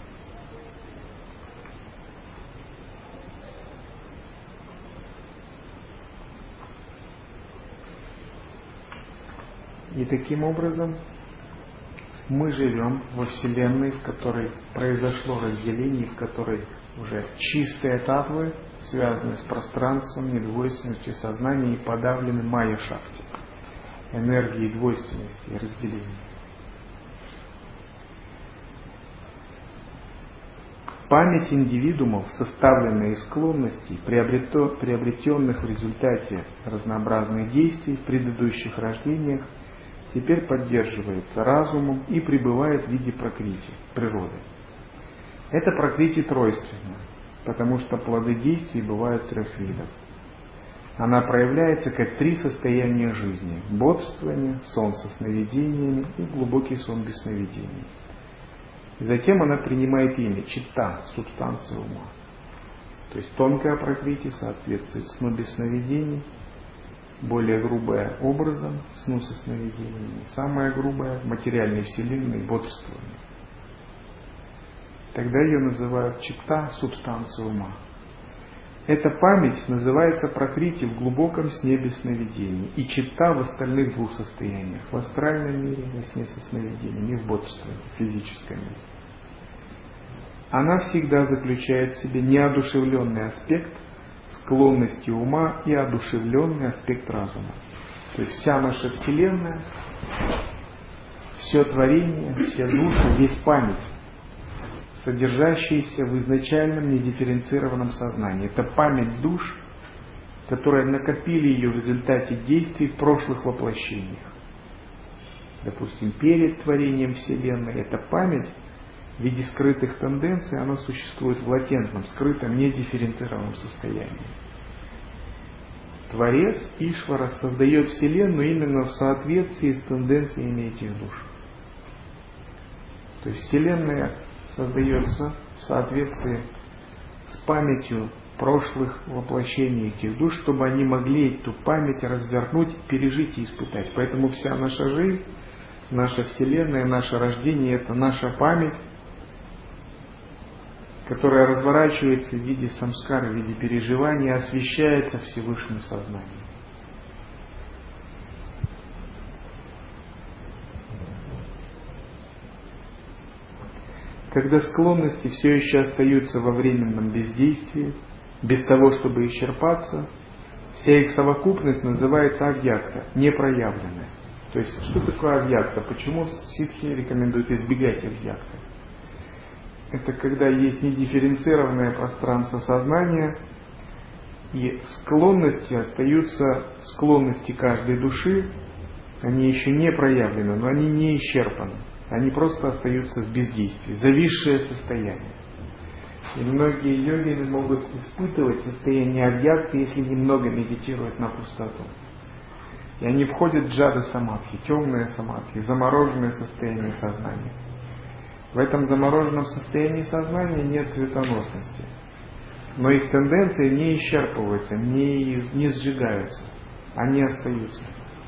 S1: И таким образом мы живем во Вселенной, в которой произошло разделение, в которой уже чистые татвы, связанные с пространством, недвойственностью сознания, и подавлены майя-шакти, энергией двойственности и разделения. Память индивидуумов, составленная из склонностей, приобретенных в результате разнообразных действий в предыдущих рождениях, теперь поддерживается разумом и пребывает в виде пракрити, природы. Это пракрити тройственна, потому что плоды действий бывают трех видов. Она проявляется как три состояния жизни: бодрствование, сон со сновидениями и глубокий сон без сновидений. И затем она принимает имя читта, субстанция ума. То есть тонкая пракрити соответствует сну без сновидений, более грубая образом, сну со сновидениями, самая грубая материальной вселенной, бодрствование. Тогда ее называют читта, субстанция ума. Эта память называется пракрити в глубоком сне без сновидений и читта в остальных двух состояниях: в астральном мире, во сне со сновидениями, и в бодрствовании, в физическом мире. Она всегда заключает в себе неодушевленный аспект склонности ума и одушевленный аспект разума. То есть вся наша Вселенная, все творение, все души, весь память, содержащаяся в изначальном недифференцированном сознании. Это память душ, которые накопили ее в результате действий в прошлых воплощениях. Допустим, перед творением Вселенной эта память в виде скрытых тенденций, она существует в латентном, скрытом, недифференцированном состоянии. Творец Ишвара создает Вселенную именно в соответствии с тенденциями этих душ. То есть Вселенная создается в соответствии с памятью прошлых воплощений этих душ, чтобы они могли эту память развернуть, пережить и испытать. Поэтому вся наша жизнь, наша Вселенная, наше рождение — это наша память, которая разворачивается в виде самскара, в виде переживания, освещается Всевышним сознанием. Когда склонности все еще остаются во временном бездействии, без того, чтобы исчерпаться, вся их совокупность называется авьякта, непроявленная. То есть, что такое авьякта? Почему ситхи рекомендуют избегать авьякта? Это когда есть недифференцированное пространство сознания, и склонности остаются, склонности каждой души, они еще не проявлены, но они не исчерпаны. Они просто остаются в бездействии, зависшее состояние. И многие йогины могут испытывать состояние авьякты, если немного медитируют на пустоту. И они входят в джада самадхи, темное самадхи, замороженное состояние сознания. В этом замороженном состоянии сознания нет цветоносности. Но их тенденции не исчерпываются, не, не сжигаются. Они остаются.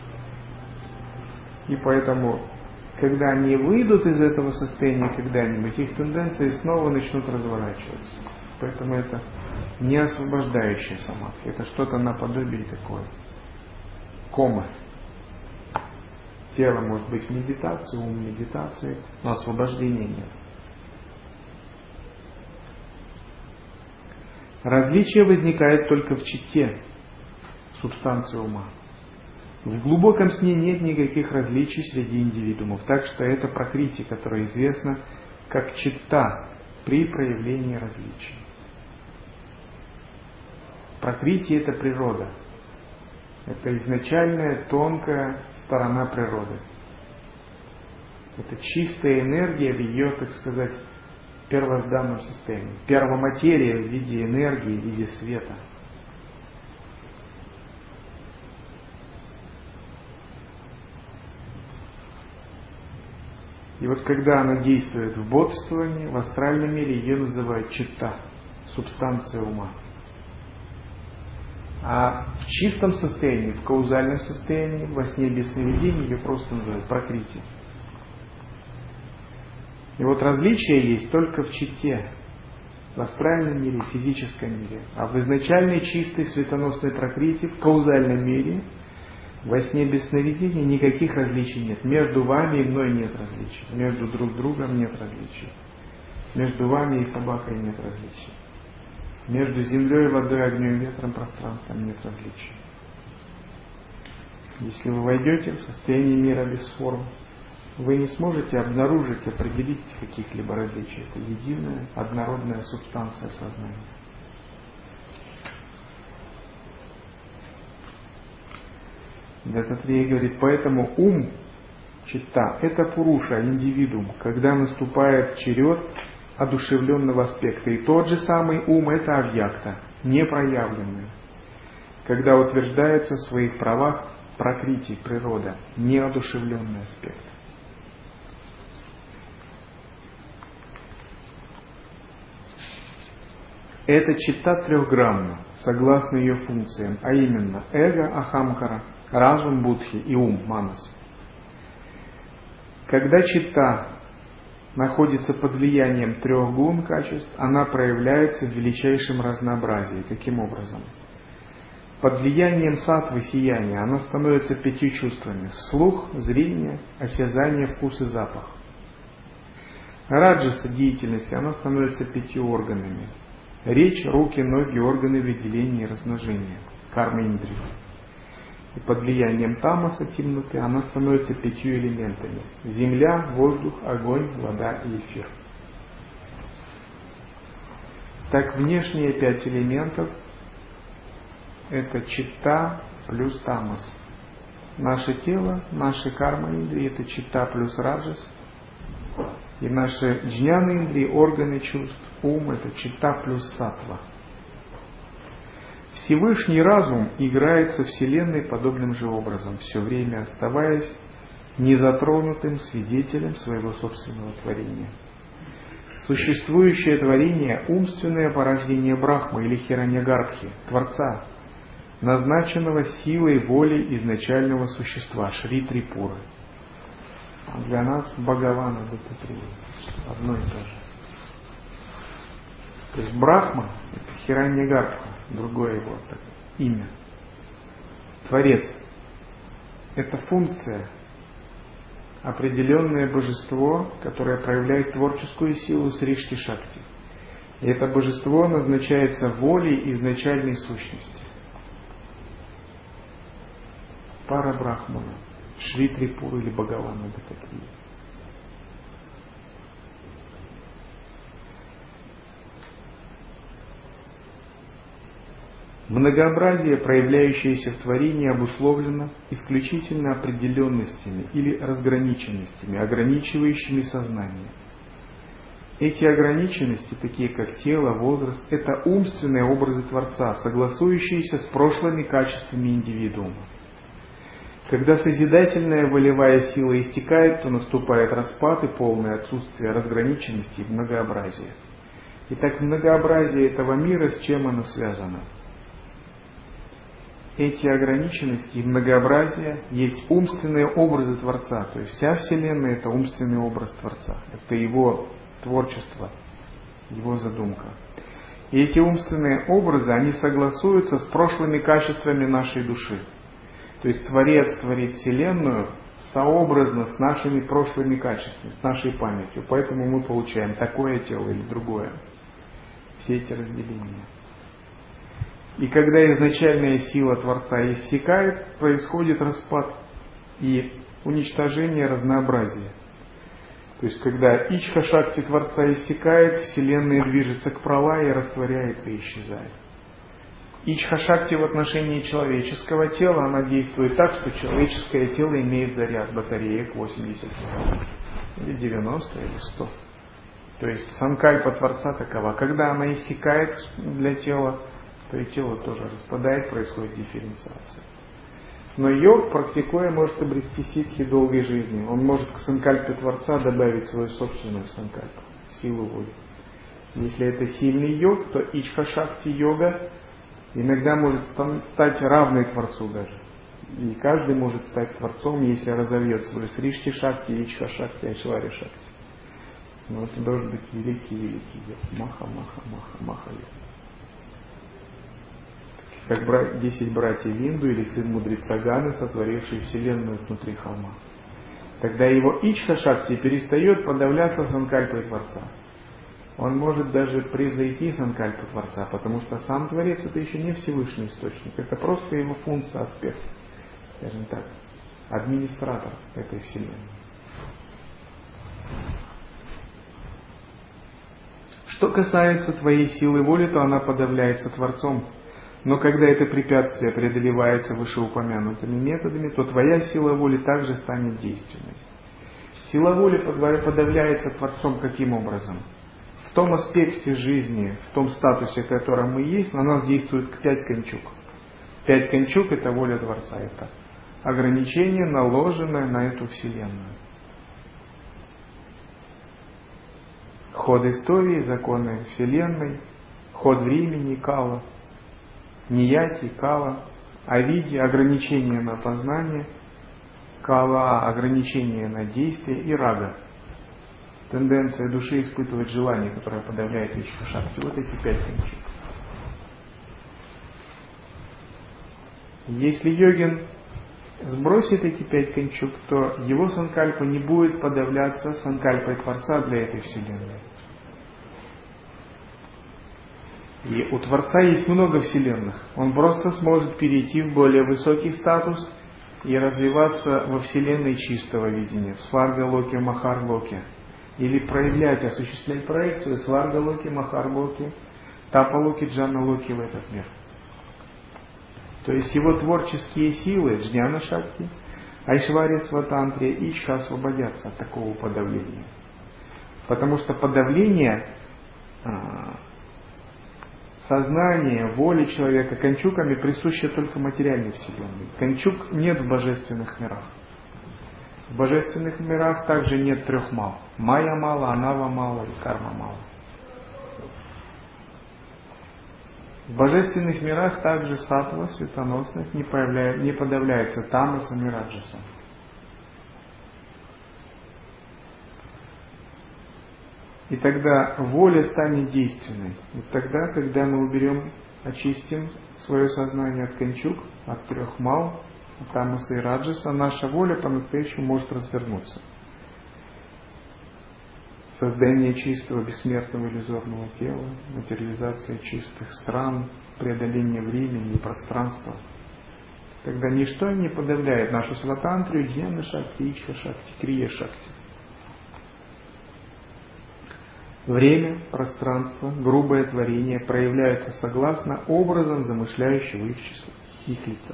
S1: И поэтому, когда они выйдут из этого состояния когда-нибудь, их тенденции снова начнут разворачиваться. Поэтому это не освобождающая самадхи. Это что-то наподобие такое. Кома. Тело может быть в медитации, ум в медитации, но освобождения нет. Различие возникает только в читте, субстанции ума. В глубоком сне нет никаких различий среди индивидуумов, так что это пракрити, которая известна как читта при проявлении различий. Пракрити — это природа. Это изначальная тонкая сторона природы. Это чистая энергия в ее, так сказать, Первое в данном состоянии. Первоматерия в виде энергии, в виде света. И вот когда она действует в бодствовании, в астральном мире ее называют читта, субстанция ума. А в чистом состоянии, в каузальном состоянии, во сне без сновидений ее просто называют пракрити. И вот различие есть только в читте, в астральном мире, в физическом мире. А в изначальной чистой светоносной пракрити, в каузальном мире, во сне без сновидений никаких различий нет. Между вами и мной нет различий. Между друг другом нет различий. Между вами и собакой нет различий. Между землей, водой, огнем, ветром, пространством нет различий. Если вы войдете в состояние мира без форм, вы не сможете обнаружить, определить каких-либо различий. Это единая, однородная субстанция сознания. Даттатрея говорит, поэтому ум, читта, это пуруша, индивидуум, когда наступает черед одушевленного аспекта. И тот же самый ум это авьякта, непроявленный, когда утверждается в своих правах пракрити, природа, неодушевленный аспект. Эта читта трехгранна, согласно ее функциям, а именно эго, ахамкара, разум, будхи и ум, манас. Когда читта находится под влиянием трех гун качеств, она проявляется в величайшем разнообразии. Каким образом? Под влиянием саттвы, сияния, она становится пятью чувствами: слух, зрение, осязание, вкус и запах. Раджаса деятельности она становится пятью органами: речь, руки, ноги, органы выделения и размножения, карма индри. И под влиянием тамаса, темноты, она становится пятью элементами: земля, воздух, огонь, вода и эфир. Так внешние пять элементов — это читта плюс тамас. Наше тело, наши карма индри — это читта плюс раджас. И наши джняны индри, органы чувств, ум — это читта плюс саттва. Всевышний разум играет со Вселенной подобным же образом, все время оставаясь незатронутым свидетелем своего собственного творения. Существующее творение — умственное порождение Брахмы или Хираньягarbхи, Творца, назначенного силой воли изначального существа, Шри Трипуры. А для нас Бхагавана Даттатрея одно и то же. То есть Брахма — это Хираньягarbха, другое его имя. Творец — это функция, определенное божество, которое проявляет творческую силу Сришти Шакти. И это божество назначается волей изначальной сущности. Пара Брахмана, Шри Трипура или Бхагавана Даттатрея. Многообразие, проявляющееся в творении, обусловлено исключительно определенностями или разграниченностями, ограничивающими сознание. Эти ограниченности, такие как тело, возраст, это умственные образы Творца, согласующиеся с прошлыми качествами индивидуума. Когда созидательная волевая сила истекает, то наступает распад и полное отсутствие разграниченности и многообразия. Итак, многообразие этого мира, с чем оно связано? Эти ограниченности и многообразие есть умственные образы Творца. То есть вся Вселенная — это умственный образ Творца. Это Его творчество, Его задумка. И эти умственные образы, они согласуются с прошлыми качествами нашей души. То есть Творец творит Вселенную сообразно с нашими прошлыми качествами, с нашей памятью. Поэтому мы получаем такое тело или другое. Все эти разделения. И когда изначальная сила Творца иссякает, происходит распад и уничтожение разнообразия. То есть, когда Ичха-шакти Творца иссякает, Вселенная движется к пралае, растворяется и исчезает. Ичха-шакти в отношении человеческого тела, она действует так, что человеческое тело имеет заряд батареек восемьдесят, или девяносто, или сто. То есть санкальпа Творца такова. Когда она иссякает для тела, то и тело тоже распадает, происходит дифференциация. Но йог, практикуя, может обрести ситхи долгой жизни. Он может к санкальпе Творца добавить свою собственную санкальпу, силу воли. Если это сильный йог, то ичха-шакти йога иногда может стать равной Творцу даже. И каждый может стать Творцом, если разовьет свою сришти-шакти, ичха-шакти, айшваря-шакти. Но это должен быть великий-великий йог. Маха-маха-маха-маха-йог. Как бра... десять братьев Инду или сын мудреца Ганы, сотворивший вселенную внутри холма. Тогда его ичха-шакти перестает подавляться санкальпой Творца. Он может даже превзойти санкальпу Творца, потому что сам Творец это еще не Всевышний источник, это просто его функция, аспект, скажем так, администратор этой вселенной. Что касается твоей силы воли, то она подавляется Творцом. Но когда это препятствие преодолевается вышеупомянутыми методами, то твоя сила воли также станет действенной. Сила воли подавляется Творцом каким образом? В том аспекте жизни, в том статусе, в котором мы есть, на нас действует пять кончук. Пять кончук – это воля Творца, это ограничение, наложенное на эту вселенную. Ход истории, законы вселенной, ход времени, кала, нияти, кала, авиди, ограничение на познание, кала, ограничение на действие и рага. Тенденция души испытывать желание, которое подавляет ичха-шакти. Вот эти пять кончук. Если йогин сбросит эти пять кончук, то его санкальпа не будет подавляться санкальпой Творца для этой вселенной. И у Творца есть много вселенных. Он просто сможет перейти в более высокий статус и развиваться во вселенной чистого видения, в сварга-локе, махар-локе. Или проявлять, осуществлять проекцию сварга-локи, махар-локи, тапа-локи, джана-локи в этот мир. То есть его творческие силы, джняна-шакти, айшварья, сватантрия, ичха освободятся от такого подавления. Потому что подавление а, сознания, воли человека кончуками присуще только материальной вселенной. Кончук нет в божественных мирах. В божественных мирах также нет трех мал. Майя мало, анава мало и карма мало. В божественных мирах также саттва, светоносность, не, появляет, не подавляется тамасом и раджасом. И тогда воля станет действенной. И тогда, когда мы уберем, очистим свое сознание от кончук, от трех мал, тамаса и раджаса, наша воля по-настоящему может развернуться. Создание чистого бессмертного иллюзорного тела, материализация чистых стран, преодоление времени и пространства. Тогда ничто не подавляет нашу сватантрию, джняна шакти, ичха шакти, крия шакти. Время, пространство, грубое творение проявляются согласно образом замышляющего их числа, их лица.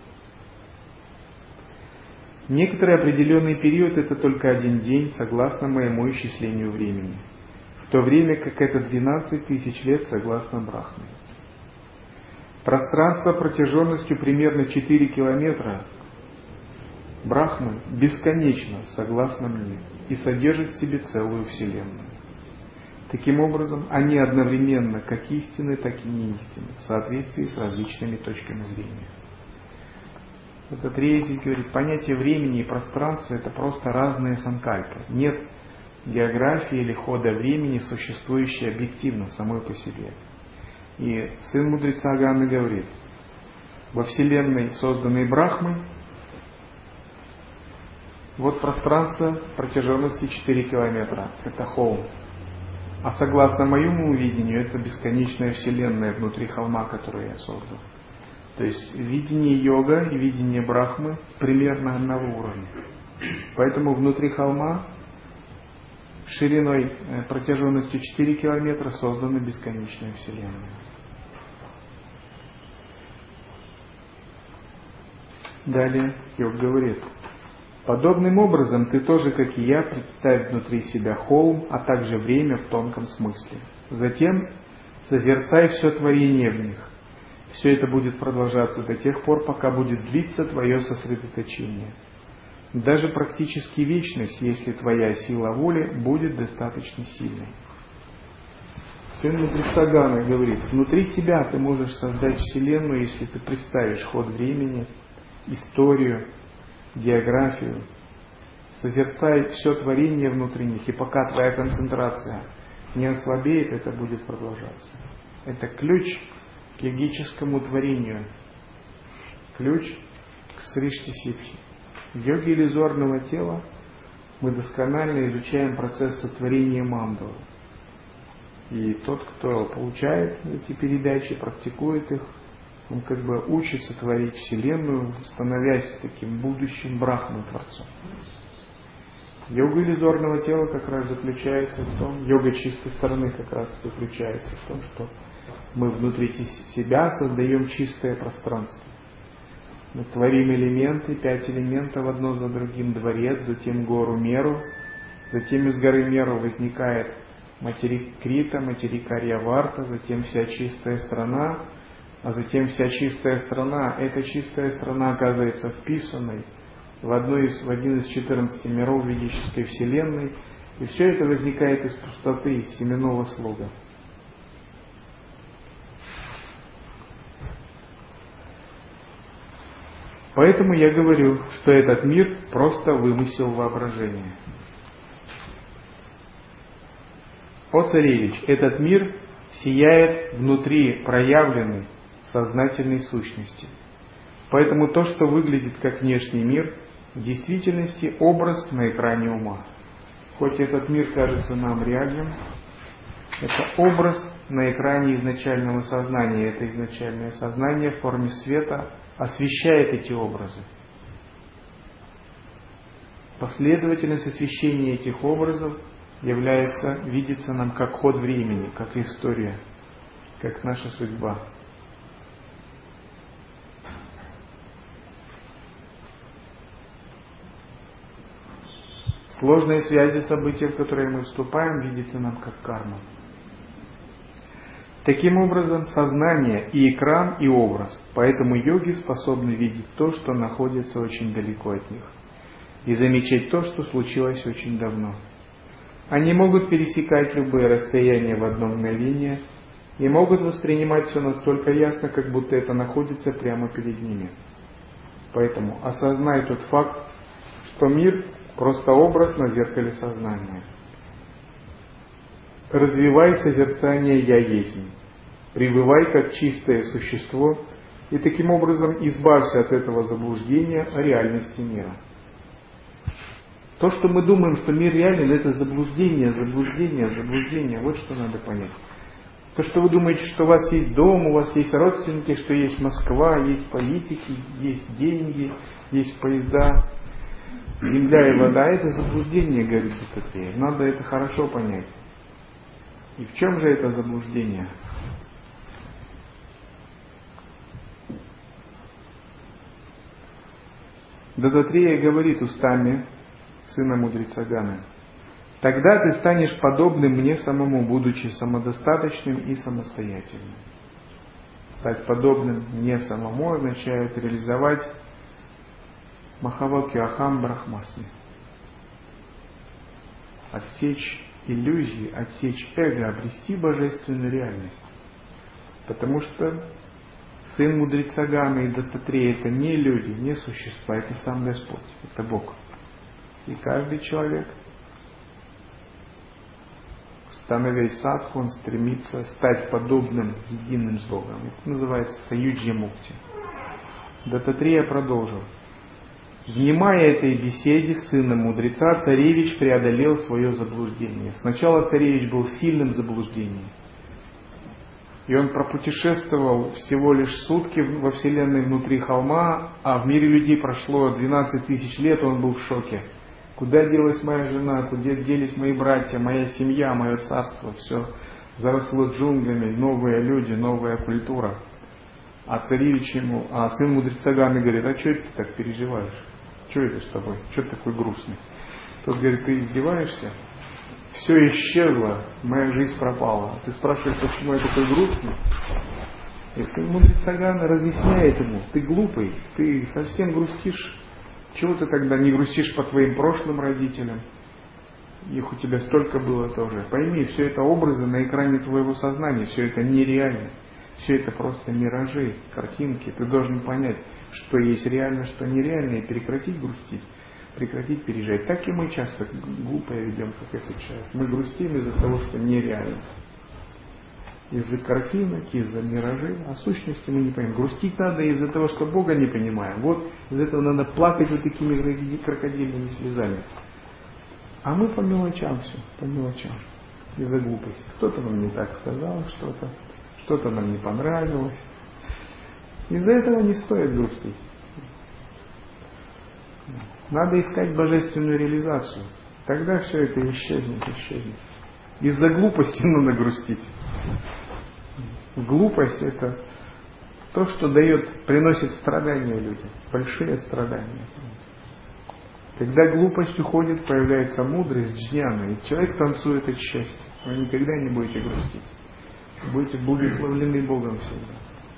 S1: Некоторый определенный период – это только один день, согласно моему исчислению времени, в то время как это двенадцать тысяч лет, согласно Брахме. Пространство протяженностью примерно четыре километра Брахмы бесконечно, согласно мне, и содержит в себе целую Вселенную. Таким образом, они одновременно как истинны, так и неистинны, в соответствии с различными точками зрения. Этот здесь говорит, понятие времени и пространства – это просто разные санкальпы. Нет географии или хода времени, существующей объективно самой по себе. И сын мудреца Ганы говорит, во вселенной, созданной Брахмой, вот пространство протяженностью четыре километра. Это холм. А согласно моему видению, это бесконечная вселенная внутри холма, которую я создал. То есть видение йога и видение Брахмы примерно одного уровня. Поэтому внутри холма шириной, протяженностью четыре километра создана бесконечная вселенная. Далее йог говорит, Подобным образом ты тоже, как и я, представь внутри себя холм, а также время в тонком смысле. Затем созерцай все творение в них. Все это будет продолжаться до тех пор, пока будет длиться твое сосредоточение. Даже практически вечность, если твоя сила воли будет достаточно сильной. Сын мудреца Ганы говорит, внутри себя ты можешь создать Вселенную, если ты представишь ход времени, историю, географию. Созерцай все творение внутри них, и пока твоя концентрация не ослабеет, это будет продолжаться. Это ключ к йогическому творению, ключ к сришти-ситхи. В йоге иллюзорного тела мы досконально изучаем процесс сотворения мандалы. И тот, кто получает эти передачи, практикует их, он как бы учится творить Вселенную, становясь таким будущим брахмой-творцом. Йога иллюзорного тела как раз заключается в том, йога чистой стороны как раз заключается в том, что мы внутри себя создаем чистое пространство. Мы творим элементы, пять элементов одно за другим, дворец, затем гору Меру, затем из горы Меру возникает материк Крита, материк Арьяварта, затем вся чистая страна, а затем вся чистая страна, эта чистая страна оказывается вписанной в, одну из, в один из четырнадцати миров ведической вселенной, и все это возникает из пустоты, из семенного слога. Поэтому я говорю, что этот мир просто вымысел воображения. О царевич, этот мир сияет внутри проявленной сознательной сущности. Поэтому то, что выглядит как внешний мир, в действительности образ на экране ума. Хоть этот мир кажется нам реальным, это образ на экране изначального сознания. Это изначальное сознание в форме света освещает эти образы. Последовательность освещения этих образов является, видится нам как ход времени, как история, как наша судьба. Сложные связи событий, в которые мы вступаем, видятся нам как карма. Таким образом, сознание и экран, и образ. Поэтому йоги способны видеть то, что находится очень далеко от них, и замечать то, что случилось очень давно. Они могут пересекать любые расстояния в одно мгновение и могут воспринимать все настолько ясно, как будто это находится прямо перед ними. Поэтому осознай тот факт, что мир просто образ на зеркале сознания. Развивай созерцание «Я есть», пребывай как чистое существо и таким образом избавься от этого заблуждения о реальности мира. То, что мы думаем, что мир реален, это заблуждение, заблуждение, заблуждение. Вот что надо понять. То, что вы думаете, что у вас есть дом, у вас есть родственники, что есть Москва, есть политики, есть деньги, есть поезда, земля и вода, это заблуждение, говорит Дататрея. Надо это хорошо понять. И в чем же это заблуждение? Дататрея говорит устами сына мудреца Ганы: «Тогда ты станешь подобным мне самому, будучи самодостаточным и самостоятельным». Стать подобным мне самому означает реализовать Махавакью Ахам Брахмасми. Отсечь иллюзии, отсечь эго, обрести божественную реальность. Потому что сын мудреца Ганы и Дататрея — это не люди, не существа, это сам Господь, это Бог. И каждый человек, становясь садху, он стремится стать подобным единым с Богом. Это называется саюджья мукти. Дататрея продолжил: «Внимая этой беседе с сыном мудреца, царевич преодолел свое заблуждение. Сначала царевич был в сильном заблуждении. И он пропутешествовал всего лишь сутки во вселенной внутри холма, а в мире людей прошло двенадцать тысяч лет, он был в шоке. Куда делась моя жена, куда делись мои братья, моя семья, мое царство, все заросло джунглями, новые люди, новая культура. А царевич ему, а сын мудреца Ганы говорит: а что ты так переживаешь? Что это с тобой? Что ты такой грустный? Тот говорит, ты издеваешься? Все исчезло, моя жизнь пропала. Ты спрашиваешь, почему я такой грустный? Если мудрец Агана разъясняет ему, ты глупый, ты совсем грустишь. Чего ты тогда не грустишь по твоим прошлым родителям? Их у тебя столько было тоже. Пойми, все это образы на экране твоего сознания, все это нереально. Все это просто миражи, картинки. Ты должен понять, что есть реально, что нереально, и прекратить грустить, прекратить переживать. Так и мы часто глупо ведем, как этот человек. Мы грустим из-за того, что нереально. Из-за картинок, из-за миражей, а сущности мы не понимаем. Грустить надо из-за того, что Бога не понимаем. Вот из-за этого надо плакать вот такими крокодильными слезами. А мы по мелочам все, по мелочам. Из-за глупости. Кто-то нам не так сказал что-то, что-то нам не понравилось. Из-за этого не стоит грустить. Надо искать божественную реализацию. Тогда все это исчезнет, исчезнет. Из-за глупости надо грустить. Глупость — это то, что дает, приносит страдания людям, большие страдания. Когда глупость уходит, появляется мудрость, джняна, и человек танцует от счастья. Вы никогда не будете грустить. Будете благословлены Богом всегда.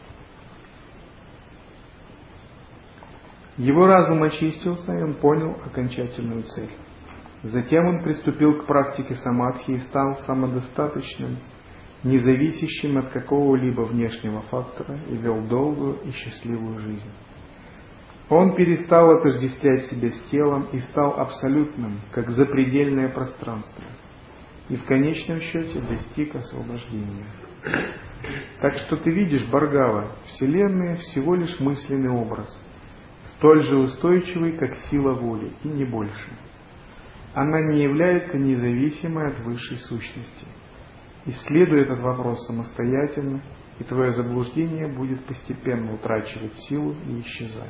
S1: Его разум очистился, и он понял окончательную цель. Затем он приступил к практике самадхи и стал самодостаточным, независящим от какого-либо внешнего фактора, и вел долгую и счастливую жизнь. Он перестал отождествлять себя с телом и стал абсолютным, как запредельное пространство, и в конечном счете достиг освобождения. Так что ты видишь, Бхаргава, Вселенная всего лишь мысленный образ, столь же устойчивый, как сила воли, и не больше. Она не является независимой от высшей сущности. Исследуй этот вопрос самостоятельно, и твое заблуждение будет постепенно утрачивать силу и исчезать.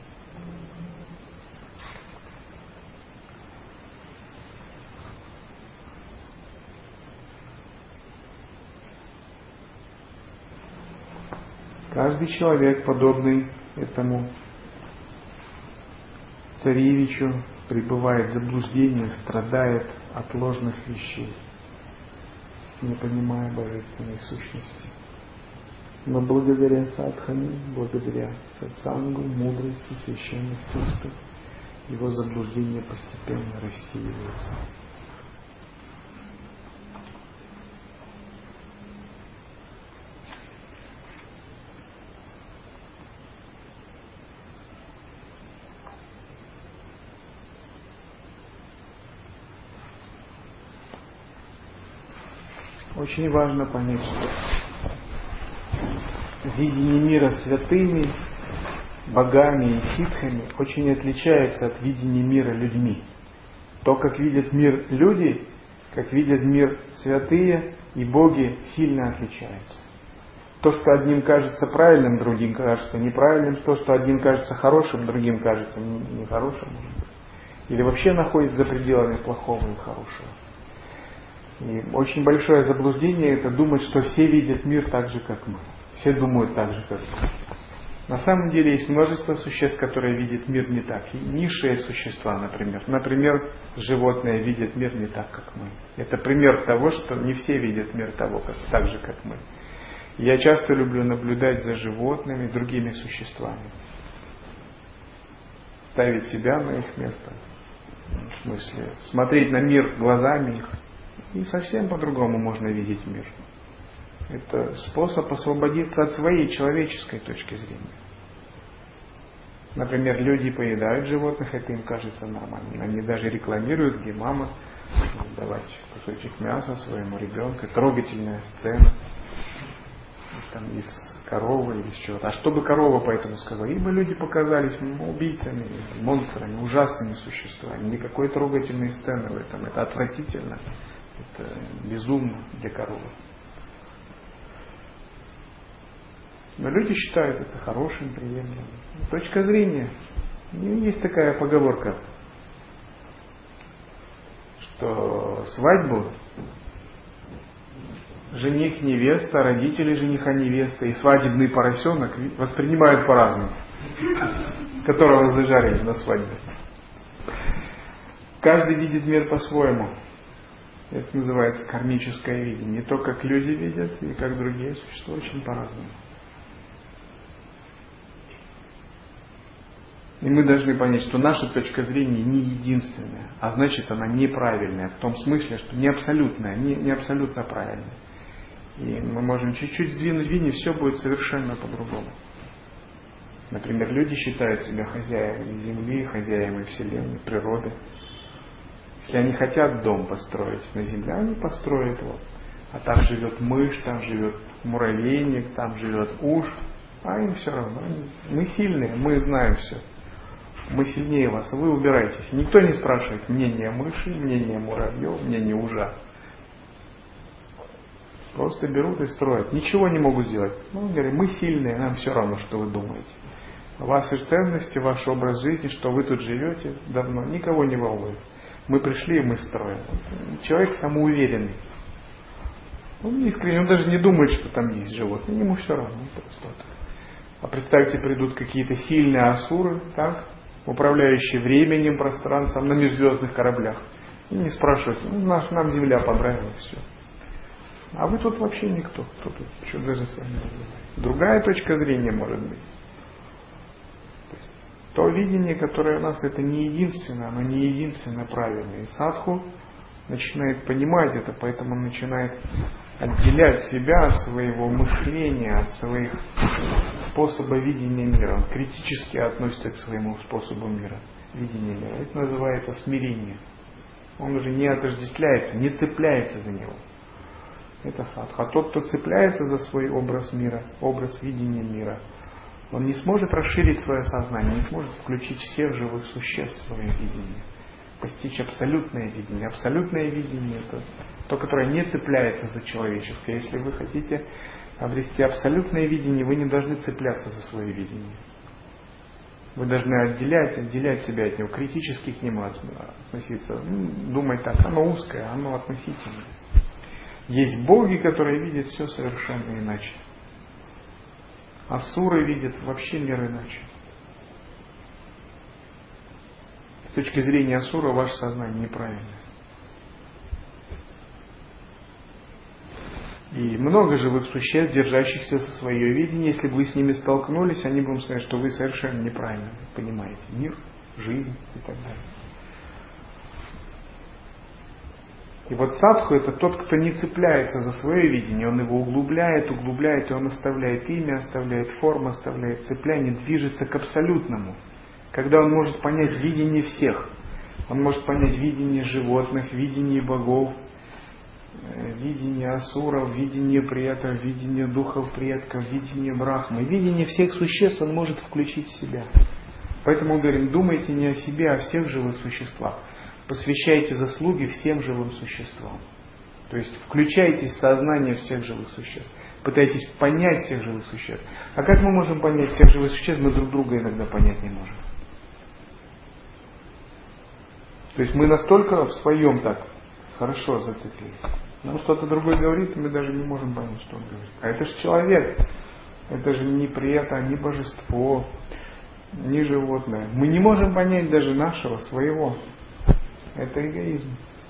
S1: Каждый человек, подобный этому царевичу, пребывает в заблуждении, страдает от ложных вещей, не понимая божественной сущности. Но благодаря садхане, благодаря сатсангу, мудрости, священных текстов, его заблуждение постепенно рассеивается. Очень важно понять, что видение мира святыми, богами и ситхами очень отличается от видения мира людьми. То, как видят мир люди, как видят мир святые и боги, сильно отличаются. То, что одним кажется правильным, другим кажется неправильным, то, что одним кажется хорошим, другим кажется нехорошим. Или вообще находится за пределами плохого и хорошего. И очень большое заблуждение — это думать, что все видят мир так же, как мы. Все думают так же, как мы. На самом деле есть множество существ, которые видят мир не так. И низшие существа, например. Например, животные видят мир не так, как мы. Это пример того, что не все видят мир того, как, так же, как мы. Я часто люблю наблюдать за животными, другими существами. Ставить себя на их место. В смысле, смотреть на мир глазами их. И совсем по-другому можно видеть мир. Это способ освободиться от своей человеческой точки зрения. Например, люди поедают животных, это им кажется нормальным. Они даже рекламируют, где мама давать кусочек мяса своему ребенку. Трогательная сцена. Там из коровы или из чего-то. А что бы корова поэтому сказала? Ибо люди показались убийцами, монстрами, ужасными существами. Никакой трогательной сцены в этом. Это отвратительно. Это безумно для коровы. Но люди считают это хорошим, приемлемым. Точка зрения. Есть такая поговорка, что свадьбу жених, невеста, родители жениха, невеста и свадебный поросенок воспринимают по-разному, которого зажарили на свадьбе. Каждый видит мир по-своему. Это называется кармическое видение. И то, как люди видят, и как другие существа, очень по-разному. И мы должны понять, что наша точка зрения не единственная, а значит она неправильная, в том смысле, что не абсолютная, не, не абсолютно правильная. И мы можем чуть-чуть сдвинуть видение, все будет совершенно по-другому. Например, люди считают себя хозяевами Земли, хозяевами Вселенной, природы. Если они хотят дом построить на Земле, они построят его. А там живет мышь, там живет муравейник, там живет уж, а им все равно. Мы сильные, мы знаем все. Мы сильнее вас, вы убирайтесь. Никто не спрашивает мнение мыши, мнение муравьев, мнение ужа. Просто берут и строят. Ничего не могут сделать. Ну, говорят, мы сильные, нам все равно, что вы думаете. Ваши ценности, ваш образ жизни, что вы тут живете давно, никого не волнует. Мы пришли и мы строим. Человек самоуверенный. Он искренне, он даже не думает, что там есть животные. Ему все равно. Просто. А представьте, придут какие-то сильные асуры, так, управляющие временем, пространством на межзвездных кораблях. И не спрашивают, ну, наш, нам Земля понравилась, все. А вы тут вообще никто. Кто тут? Что даже с вами разговаривать? Другая точка зрения может быть. То есть, то видение, которое у нас, это не единственное, оно не единственное правильное. И садху начинает понимать это, поэтому он начинает отделять себя от своего мышления, от своих способа видения мира. Он критически относится к своему способу мира, видения мира. Это называется смирение. Он уже не отождествляется, не цепляется за него. Это садха. А тот, кто цепляется за свой образ мира, образ видения мира, он не сможет расширить свое сознание, не сможет включить всех живых существ в свое видение. Постичь абсолютное видение. Абсолютное видение – это то, которое не цепляется за человеческое. Если вы хотите обрести абсолютное видение, вы не должны цепляться за свое видение. Вы должны отделять, отделять себя от него, критически к нему относиться. Ну, думать так, оно узкое, оно относительное. Есть боги, которые видят все совершенно иначе. Асуры видят вообще мир иначе. С точки зрения асура ваше сознание неправильное. И много живых существ, держащихся за свое видение, если бы вы с ними столкнулись, они бы вам сказали, что вы совершенно неправильно понимаете мир, жизнь и так далее. И вот садху — это тот, кто не цепляется за свое видение, он его углубляет, углубляет, и он оставляет имя, оставляет форму, оставляет цепляние, движется к абсолютному. Когда он может понять видение всех, он может понять видение животных, видение богов, видение асуров, видение предков, видение духов предков, видение брахмы. Видение всех существ он может включить в себя. Поэтому мы говорим, думайте не о себе, а о всех живых существах. Посвящайте заслуги всем живым существам. То есть включайтесь в сознание всех живых существ. Пытайтесь понять всех живых существ. А как мы можем понять всех живых существ, мы друг друга иногда понять не можем. То есть мы настолько в своем так хорошо зацепились. Нам что-то другое говорит, и мы даже не можем понять, что он говорит. А это же человек. Это же не предка, не божество, не животное. Мы не можем понять даже нашего, своего. Это эгоизм.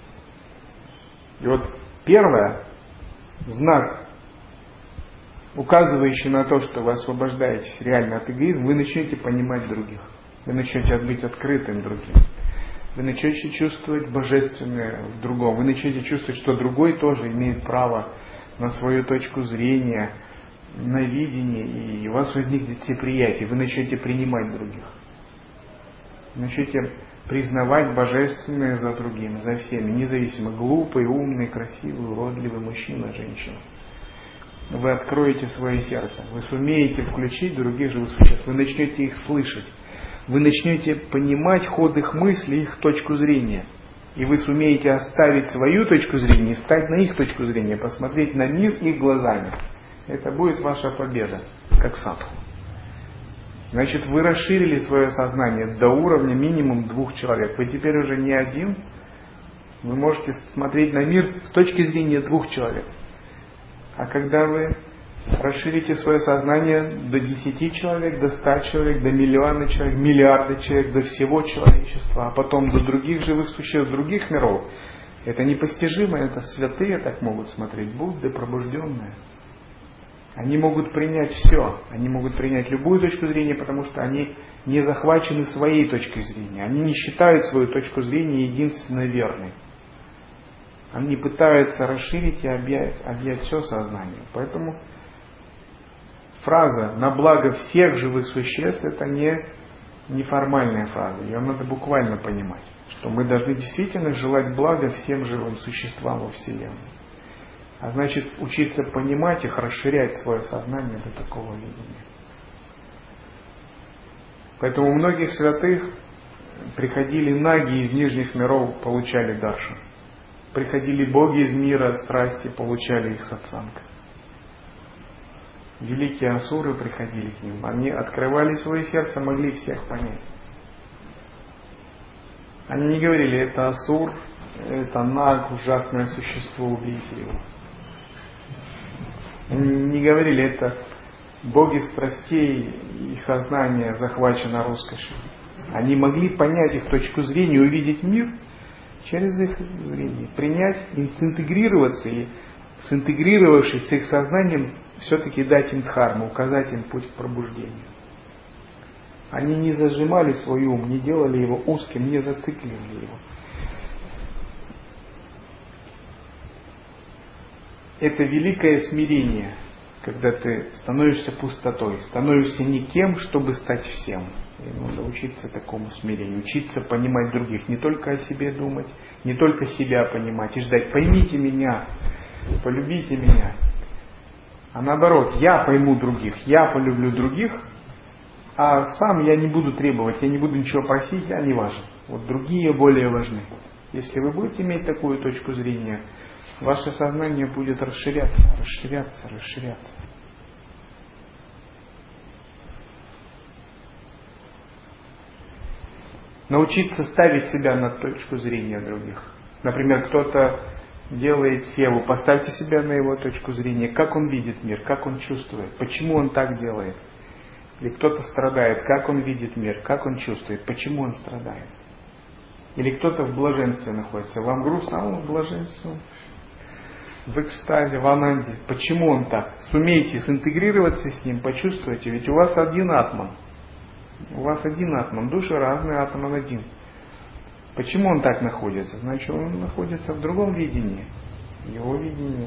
S1: И вот первое, знак, указывающий на то, что вы освобождаетесь реально от эгоизма, вы начнете понимать других. Вы начнете быть открытым другим. Вы начнете чувствовать божественное в другом. Вы начнете чувствовать, что другой тоже имеет право на свою точку зрения, на видение, и у вас возникнет всеприятие. Вы начнете принимать других. Вы начнете признавать божественное за другим, за всеми, независимо, глупый, умный, красивый, уродливый мужчина, женщина. Вы откроете свое сердце. Вы сумеете включить других живых существ. Вы начнете их слышать. Вы начнете понимать ход их мысли, их точку зрения. И вы сумеете оставить свою точку зрения и стать на их точку зрения, посмотреть на мир их глазами. Это будет ваша победа, как садху. Значит, вы расширили свое сознание до уровня минимум двух человек. Вы теперь уже не один. Вы можете смотреть на мир с точки зрения двух человек. А когда вы Расширите свое сознание до десяти человек, до ста человек, до миллиона человек, миллиарда человек, до всего человечества, а потом до других живых существ, других миров. Это непостижимо, это святые так могут смотреть, Будды, пробужденные. Они могут принять все, они могут принять любую точку зрения, потому что они не захвачены своей точкой зрения. Они не считают свою точку зрения единственно верной. Они пытаются расширить и объять, объять все сознание. Поэтому фраза «на благо всех живых существ» это не неформальная фраза, ее надо буквально понимать, что мы должны действительно желать блага всем живым существам во Вселенной. А значит, учиться понимать их, расширять свое сознание до такого видения. Поэтому у многих святых приходили наги из нижних миров, получали даршан. Приходили боги из мира, страсти, получали их сатсанг. Великие асуры приходили к ним, они открывали свое сердце, могли всех понять. Они не говорили, это асур, это наг, ужасное существо, убейте его. Они не говорили, это боги страстей, их сознание захвачено роскошью. Они могли понять их точку зрения, увидеть мир через их зрение, принять, синтегрироваться и, синтегрировавшись с их сознанием, все-таки дать им дхарму, указать им путь к пробуждению. Они не зажимали свой ум, не делали его узким, не зацикливали его. Это великое смирение, когда ты становишься пустотой, становишься никем, чтобы стать всем. И надо учиться такому смирению, учиться понимать других, не только о себе думать, не только себя понимать и ждать, поймите меня, полюбите меня. А наоборот, я пойму других, я полюблю других, а сам я не буду требовать, я не буду ничего просить, я не важен. Вот другие более важны. Если вы будете иметь такую точку зрения, ваше сознание будет расширяться, расширяться, расширяться. Научиться ставить себя на точку зрения других. Например, кто-то делает севу, поставьте себя на его точку зрения, как он видит мир, как он чувствует, почему он так делает. Или кто-то страдает, как он видит мир, как он чувствует, почему он страдает. Или кто-то в блаженстве находится, вам грустно, а он в блаженстве, в экстазе, в ананде. Почему он так? Сумейте синтегрироваться с ним, почувствуйте, ведь у вас один атман. У вас один атман, души разные, атман один. Почему он так находится? Значит, он находится в другом видении. Его видение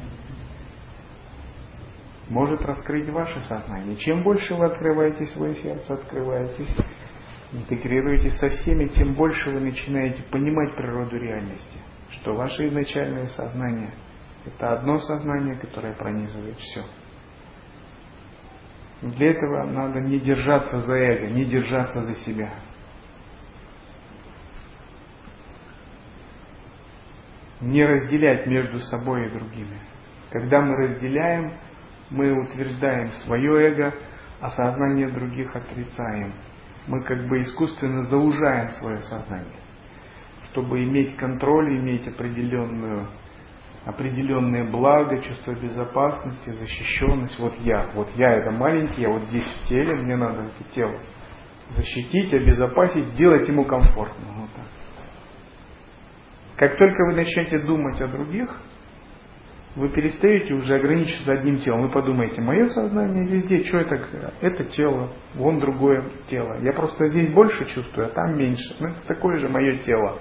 S1: может раскрыть ваше сознание. Чем больше вы открываете свое сердце, открываетесь, интегрируетесь со всеми, тем больше вы начинаете понимать природу реальности. Что ваше изначальное сознание – это одно сознание, которое пронизывает все. Для этого надо не держаться за эго, не держаться за себя. Не разделять между собой и другими. Когда мы разделяем, мы утверждаем свое эго, а сознание других отрицаем. Мы как бы искусственно заужаем свое сознание, чтобы иметь контроль, иметь определенную, определенное благо, чувство безопасности, защищенность. Вот я, вот я это маленький, я вот здесь в теле, мне надо это тело защитить, обезопасить, сделать ему комфортно. Вот так. Как только вы начнете думать о других, вы перестаете уже ограничиваться одним телом. Вы подумаете, мое сознание везде, что это? Это тело, вон другое тело. Я просто здесь больше чувствую, а там меньше. Ну, это такое же мое тело.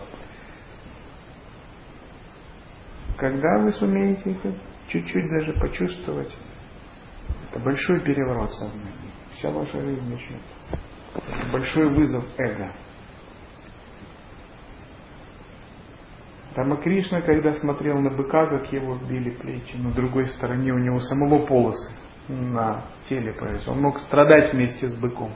S1: Когда вы сумеете это чуть-чуть даже почувствовать, это большой переворот сознания. Вся ваша жизнь начнет. Это большой вызов эго. Рамакришна, когда смотрел на быка, как его били плечи, на другой стороне у него самого полосы на теле появились. Он мог страдать вместе с быком.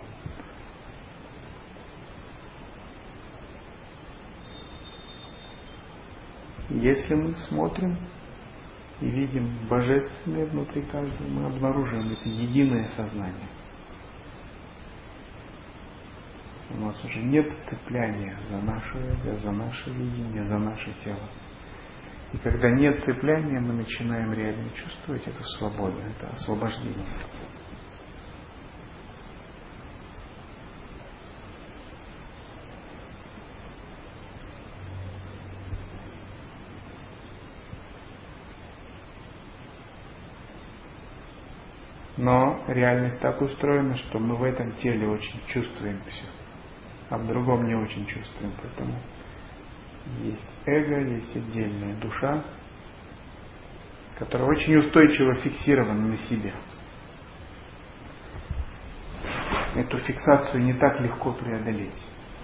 S1: Если мы смотрим и видим божественное внутри каждого, мы обнаруживаем это единое сознание. У нас уже нет цепляния за наше эго, за наше видение, за наше тело. И когда нет цепляния, мы начинаем реально чувствовать эту свободу, это освобождение. Но реальность так устроена, что мы в этом теле очень чувствуем все, а в другом не очень чувствуем. Поэтому есть эго, есть отдельная душа, которая очень устойчиво фиксирована на себе. Эту фиксацию не так легко преодолеть.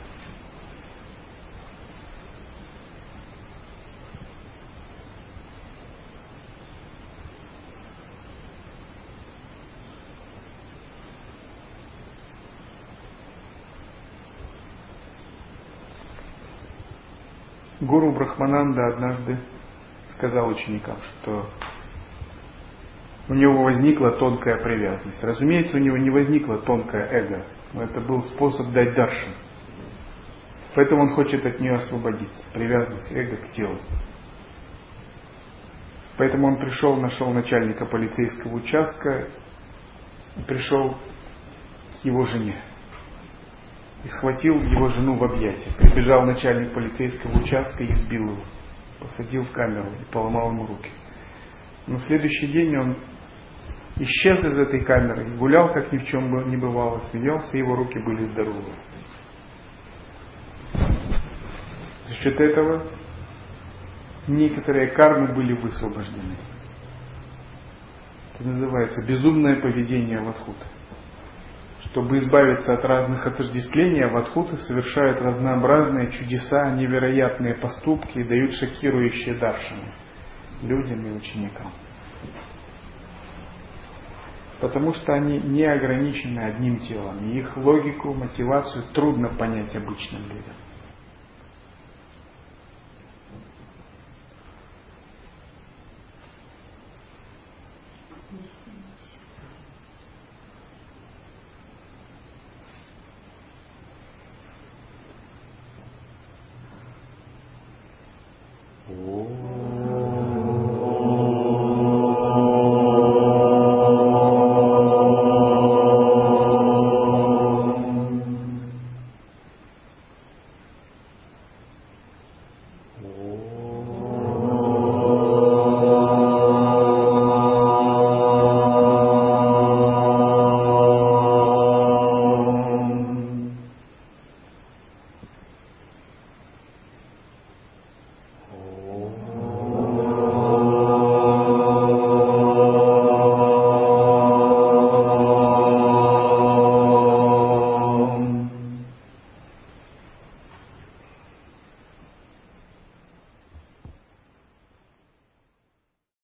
S1: Гуру Брахмананда однажды сказал ученикам, что у него возникла тонкая привязанность. Разумеется, у него не возникло тонкое эго, но это был способ дать даршан. Поэтому он хочет от нее освободиться, привязанность эго к телу. Поэтому он пришел, нашел начальника полицейского участка и пришел к его жене. И схватил его жену в объятия. Прибежал начальник полицейского участка и избил его. Посадил в камеру и поломал ему руки. На следующий день он исчез из этой камеры, гулял, как ни в чем не бывало, смеялся, его руки были здоровы. За счет этого некоторые кармы были высвобождены. Это называется безумное поведение аватхута. Чтобы избавиться от разных отождествлений, аватхуты совершают разнообразные чудеса, невероятные поступки и дают шокирующие даршаны людям и ученикам. Потому что они не ограничены одним телом, и их логику, мотивацию трудно понять обычным людям.